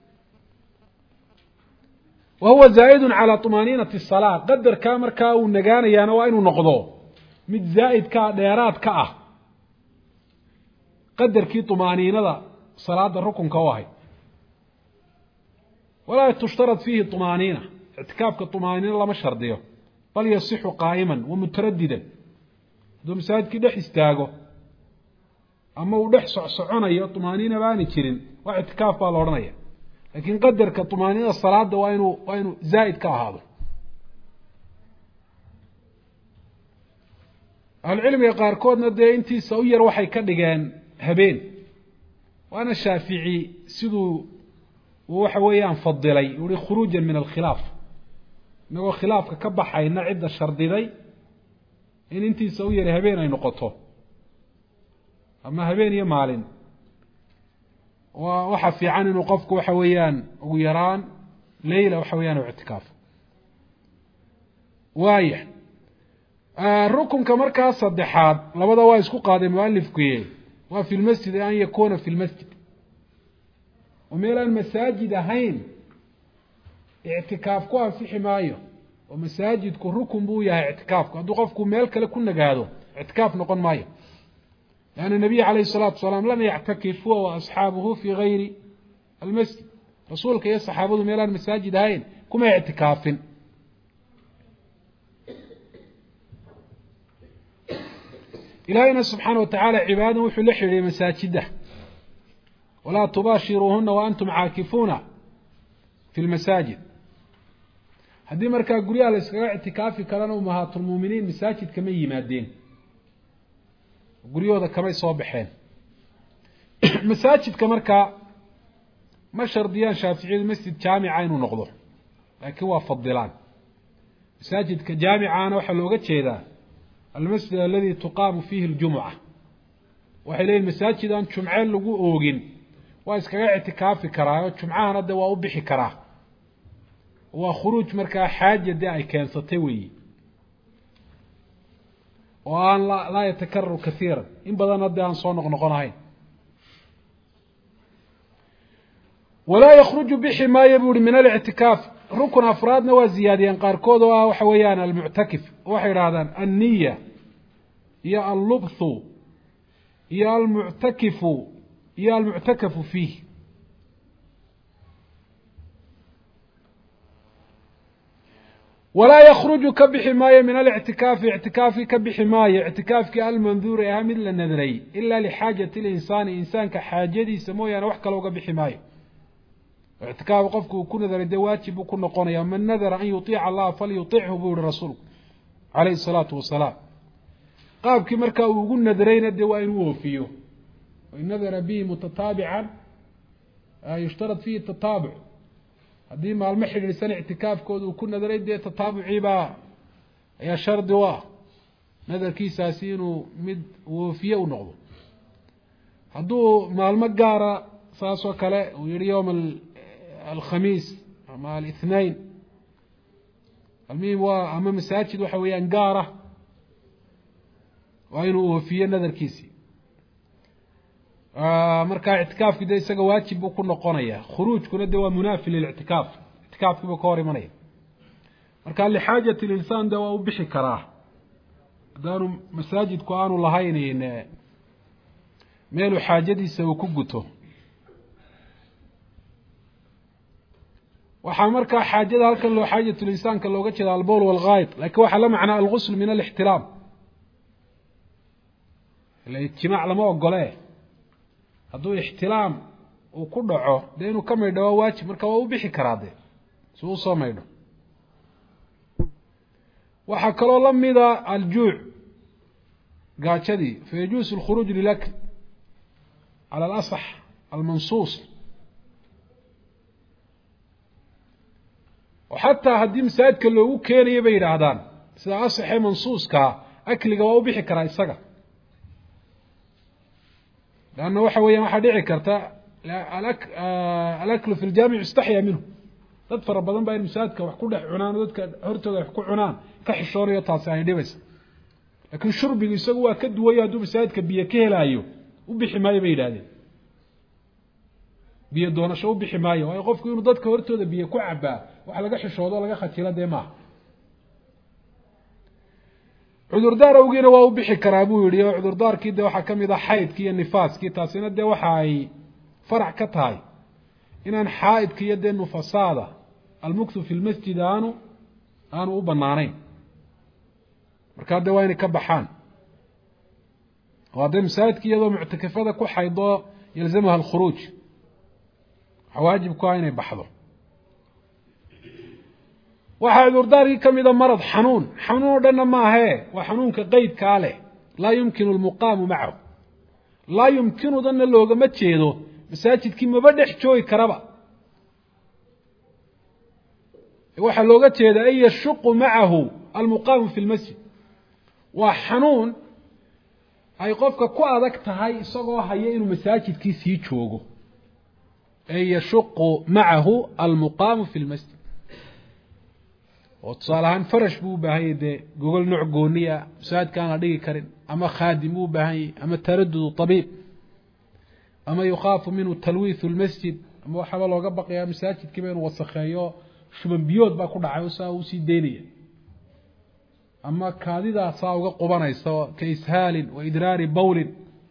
wahuwa zaa'idun calaa طumaaniinati الsalaa qadarkaa markaa uu nagaanayaana waa inuu noqdo mid zaa'idkaa dheeraad ka ah qadarkii طumaaniinada salaada rukunka u ahayd walaa tushtarad fiihi طumaaniina ictikaafka طumaaniina lama shardiyo bal yasixu qaa'iman wa mutaradidan hadduu masaajidkii dhex istaago ama uu dhex socsoconayo طumaaniina baani jirin waa ictikaaf baa la odhanaya laakiin qadarka طumaaniinada salaada waa inuu zaa'id ka ahaado ahlucilmiga qaarkoodna dee intiisa u yar waxay ka dhigeen habeen waana shaafici siduu waxa weeyaan fadilay uhi khuruuja min alkhilaaf inagoo khilaafka ka baxayna cidda shardiday in intiisa u yar habeen ay noqoto ama habeen iyo maalin waxa fiican inuu qofku waxa weeyaan ugu yaraan leyla waxa weeyaan u ictikaaf waaya rukunka markaa saddexaad labada waa isku qaaday mualifkuye waa fi lmasjid an yakuna fi lmasjid oo meel aan masaajid ahayn ictikaaf ku ansixi maayo oo masaajidku rukun buu yahay ictikaafku hadduu qofku meel kale ku nagaado ictikaaf noqon maayo لأن النبي عليه الصلاة والسلام لم يعتكف هو وأصحابه في غير المسجد رسولك يا صحابه ميلان مساجد هاين كما اعتكاف إلهنا سبحانه وتعالى عباده وحلحر مساجده ولا تباشروهن وأنتم عاكفون في المساجد هذه مركا قرية لإسقاء اعتكافي كلنا أمهات المؤمنين مساجد كما يمادين guryahooda kamay soo baxeen masaajidka markaa ma shardiyaan shaaficiyadu masjid jaamica inuu noqdo laakiin waa fadilaan masaajidka jaamicaana waxaa looga jeedaa almasjid aladi tuqaamu fiihi اljumuca waxay leeyihin masaajid aan jumce lagu oogin waa iskaga ictikaafi karaa oo jumcahana de waa u bixi karaa waa khuruuj markaa xaaja dee ay keensatay weeyi oo aan laa yatakararu kaiira in badan haddi aan soo noqnoqonahayn walaa yakruju bixi maayo buu uhi min alictikaaf rukun afraadna waa ziyaadiyeen qaarkood oo ah waxa weeyaan almuctakif waxay idhaahdaan anniya iyo allubthu iyo almuctakifu iyo almuctakafu fiih walaa yakruju ka bixi maayo min alictikaafi ictikaafi ka bixi maayo ictikaafkii almanduuri ahaa mid la nadray ila lixaajati linsaani insaanka xaajadiisa mooyaane wax kale uga bixi maayo ictikaaf qofku uu ku nadaray dee waajib buu ku noqonaya man nadara an yuطiica allaha falyuطichu buu yihi rasuulku calayhi الsalaatu wasalaam qaabkii markaa uu ugu nadrayna dee waa inuu oofiyo in nadara bihi mutataabican yushtarad fiihi tataabuc haddii maalmo xidhiidhsan ictikaafkooda uu ku nadaray dee tataabuciibaa ayaa shardi u ah nadarkiisaasi inuu mid woofiye u noqdo hadduu maalmo gaara saas oo kale uu yihi yowma alkhamiis ama alithnain almuhim waa ama masaajid waxa weeyaan gaara waa inuu woofiyo nadarkiisii markaa ictikaafki de isaga waajib buu ku noqonaya khuruujkuna de waa munaafi lilictikaaf ictikaafkiibuu ka hor imanaya marka lixaajati linsaan de waa u bixi karaa haddaanu masaajidku aanu lahaynin meeluu xaajadiisa uu ku guto waxaa markaa xaajada halkan loo xaajatulinsaanka looga jeeda albowl walgaayid lakin waxaa la macnaa algusl min alixtiraam ila ijtimaac lama ogole hadduu ixtilaam uu ku dhaco dee inuu ka maydho waa waajib marka waa u bixi karaa de si usoo maydho waxaa kaloo lamida aljuuc gaajadii fayajuusu alkhuruuj lilakl cala alasax almansuus oo xataa haddii masaajidka loogu keenayo bay yidhaahdaan sida asaxee mansuuskaa akliga waa u bixi karaa isaga lanna waxa weeyaan waxaa dhici karta alaklu fi ljaamic istaxya minhu dad fara badan baa in masaajidka wax ku dhex cunaan oo dadka hortooda wax ku cunaan ka xishoonayo taasi ay dhibaysa laakiin shurbigu isagu waa ka duwaya hadduu masaajidka biyo ka helaayo u bixi maayo bay yidhahdeen biyo doonasho u bixi maayo waayo qofku inuu dadka hortooda biyo ku cabaa wax laga xishoodo laga khatilo dee maaha cudurdaar awgiina waa u bixi karaa buu yidhi oo cudurdaarkii dee waxaa ka mid ah xaydkii iyo nifaaskii taasina dee waxa ay farac ka tahay inaan xaa'idka iyo dee nufasaada almukthu fi lmasjid aanu u banaanayn markaa dee waa inay ka baxaan oo haddee masaajidka iyadoo muctakafada ku xaydo yalzamaha alkhuruuj waxaa waajib ku ah inay baxdo waxaa cudurdaarkii ka mida marad xanuun oo dhanna maahee waa xanuunka qeydkaa leh laa yumkinu almuqaamu macahu laa yumkinudanna loogama jeedo masaajidkii maba dhex joogi karaba waxaa looga jeeda an yashuqu macahu almuqaamu fi lmasjid waa xanuun ay qofka ku adag tahay isagoo haya inuu masaajidkii sii joogo an yashuqu macahu almuqaamu fi lmasjid oo tusaale ahaan farash buu u baahan yahy dee gogol nooc gooniya masaajidka aan la dhigi karin ama khaadim buu u baahan yahy ama taradudu tabiib ama yukhaafu minhu talwiithu lmasjid ama waxaaba looga baqayaa masaajidkiiba inuu wasakheeyo shuban biyood baa ku dhacay saa usii deynaya ama kaadidaasaa uga qubanaysa ka ishaalin wa idraari bawlin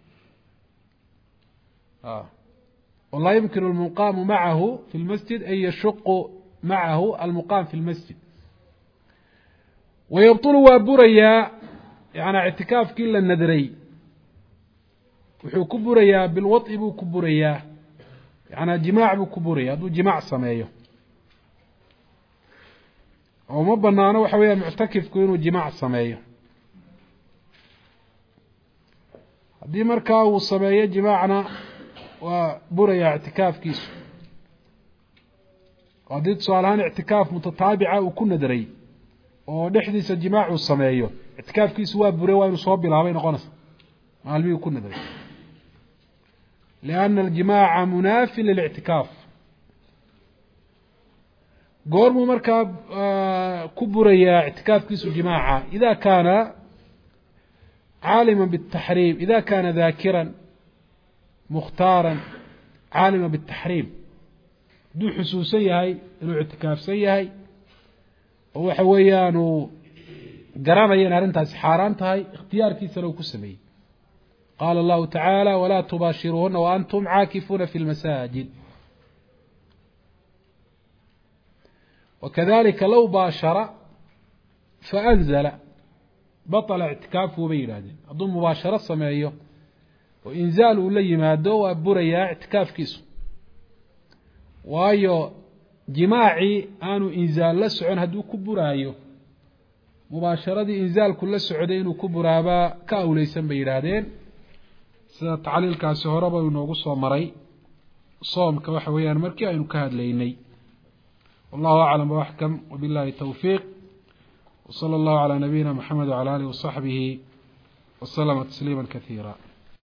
laa yumkinu almuqaamu macahu fi lmasjid an yashuqu macahu almuqaam fi lmasjid wayabtulu waa burayaa yani ictikaafkii la nadray wuxuu ku burayaa bilwad'i buu ku burayaa yani jimaac buu ku buraya hadduu jimaac sameeyo oo ma banaano waxa weeyaan muctakifku inuu jimaac sameeyo haddii markaa uu sameeyo jimaacna waa burayaa ictikaafkiisu haddii tusaale ahaan ictikaaf mutataabica uu ku nadray oo dhexdiisa jimaac uu sameeyo ictikaafkiisu waa bure waa inuu soo bilaabay noqonaysa maalmihii ku nadray lianna aljimaaca munaafi lilictikaaf goormuu markaa ku burayaa ictikaafkiisu jimaaca ida kaana caalima bالtaxriim ida kaana daakiran mukhtaara caalima bالtaxriim hadduu xusuusan yahay inuu ictikaafsan yahay oo waxa weeyaan uu garanaya in arrintaasi xaaraan tahay ikhtiyaarkiisana uu ku sameeyey qaala allahu tacaala walaa tubaashiruuhuna waantum caakifuuna fi lmasaajid wakadalika low baashara faanzala baطla ictikaafuhu bay yidhahdeen hadduu mubaasharo sameeyo oo inzaal uu la yimaado waa burayaa ictikaafkiisu waayo jimaacii aanu inzaal la socon hadduu ku buraayo mubaasharadii inzaalku la socday inuu ku buraabaa ka awleysan bay yidhaahdeen sida tacliilkaasi horeba inoogu soo maray soomka waxa weeyaan markii aynu ka hadlaynay wallahu aclam waaxkam wabillahi towfiiq wsala allahu calaa nabiyina maxamed wcala alihi wasaxbihi waslama tasliima kasiira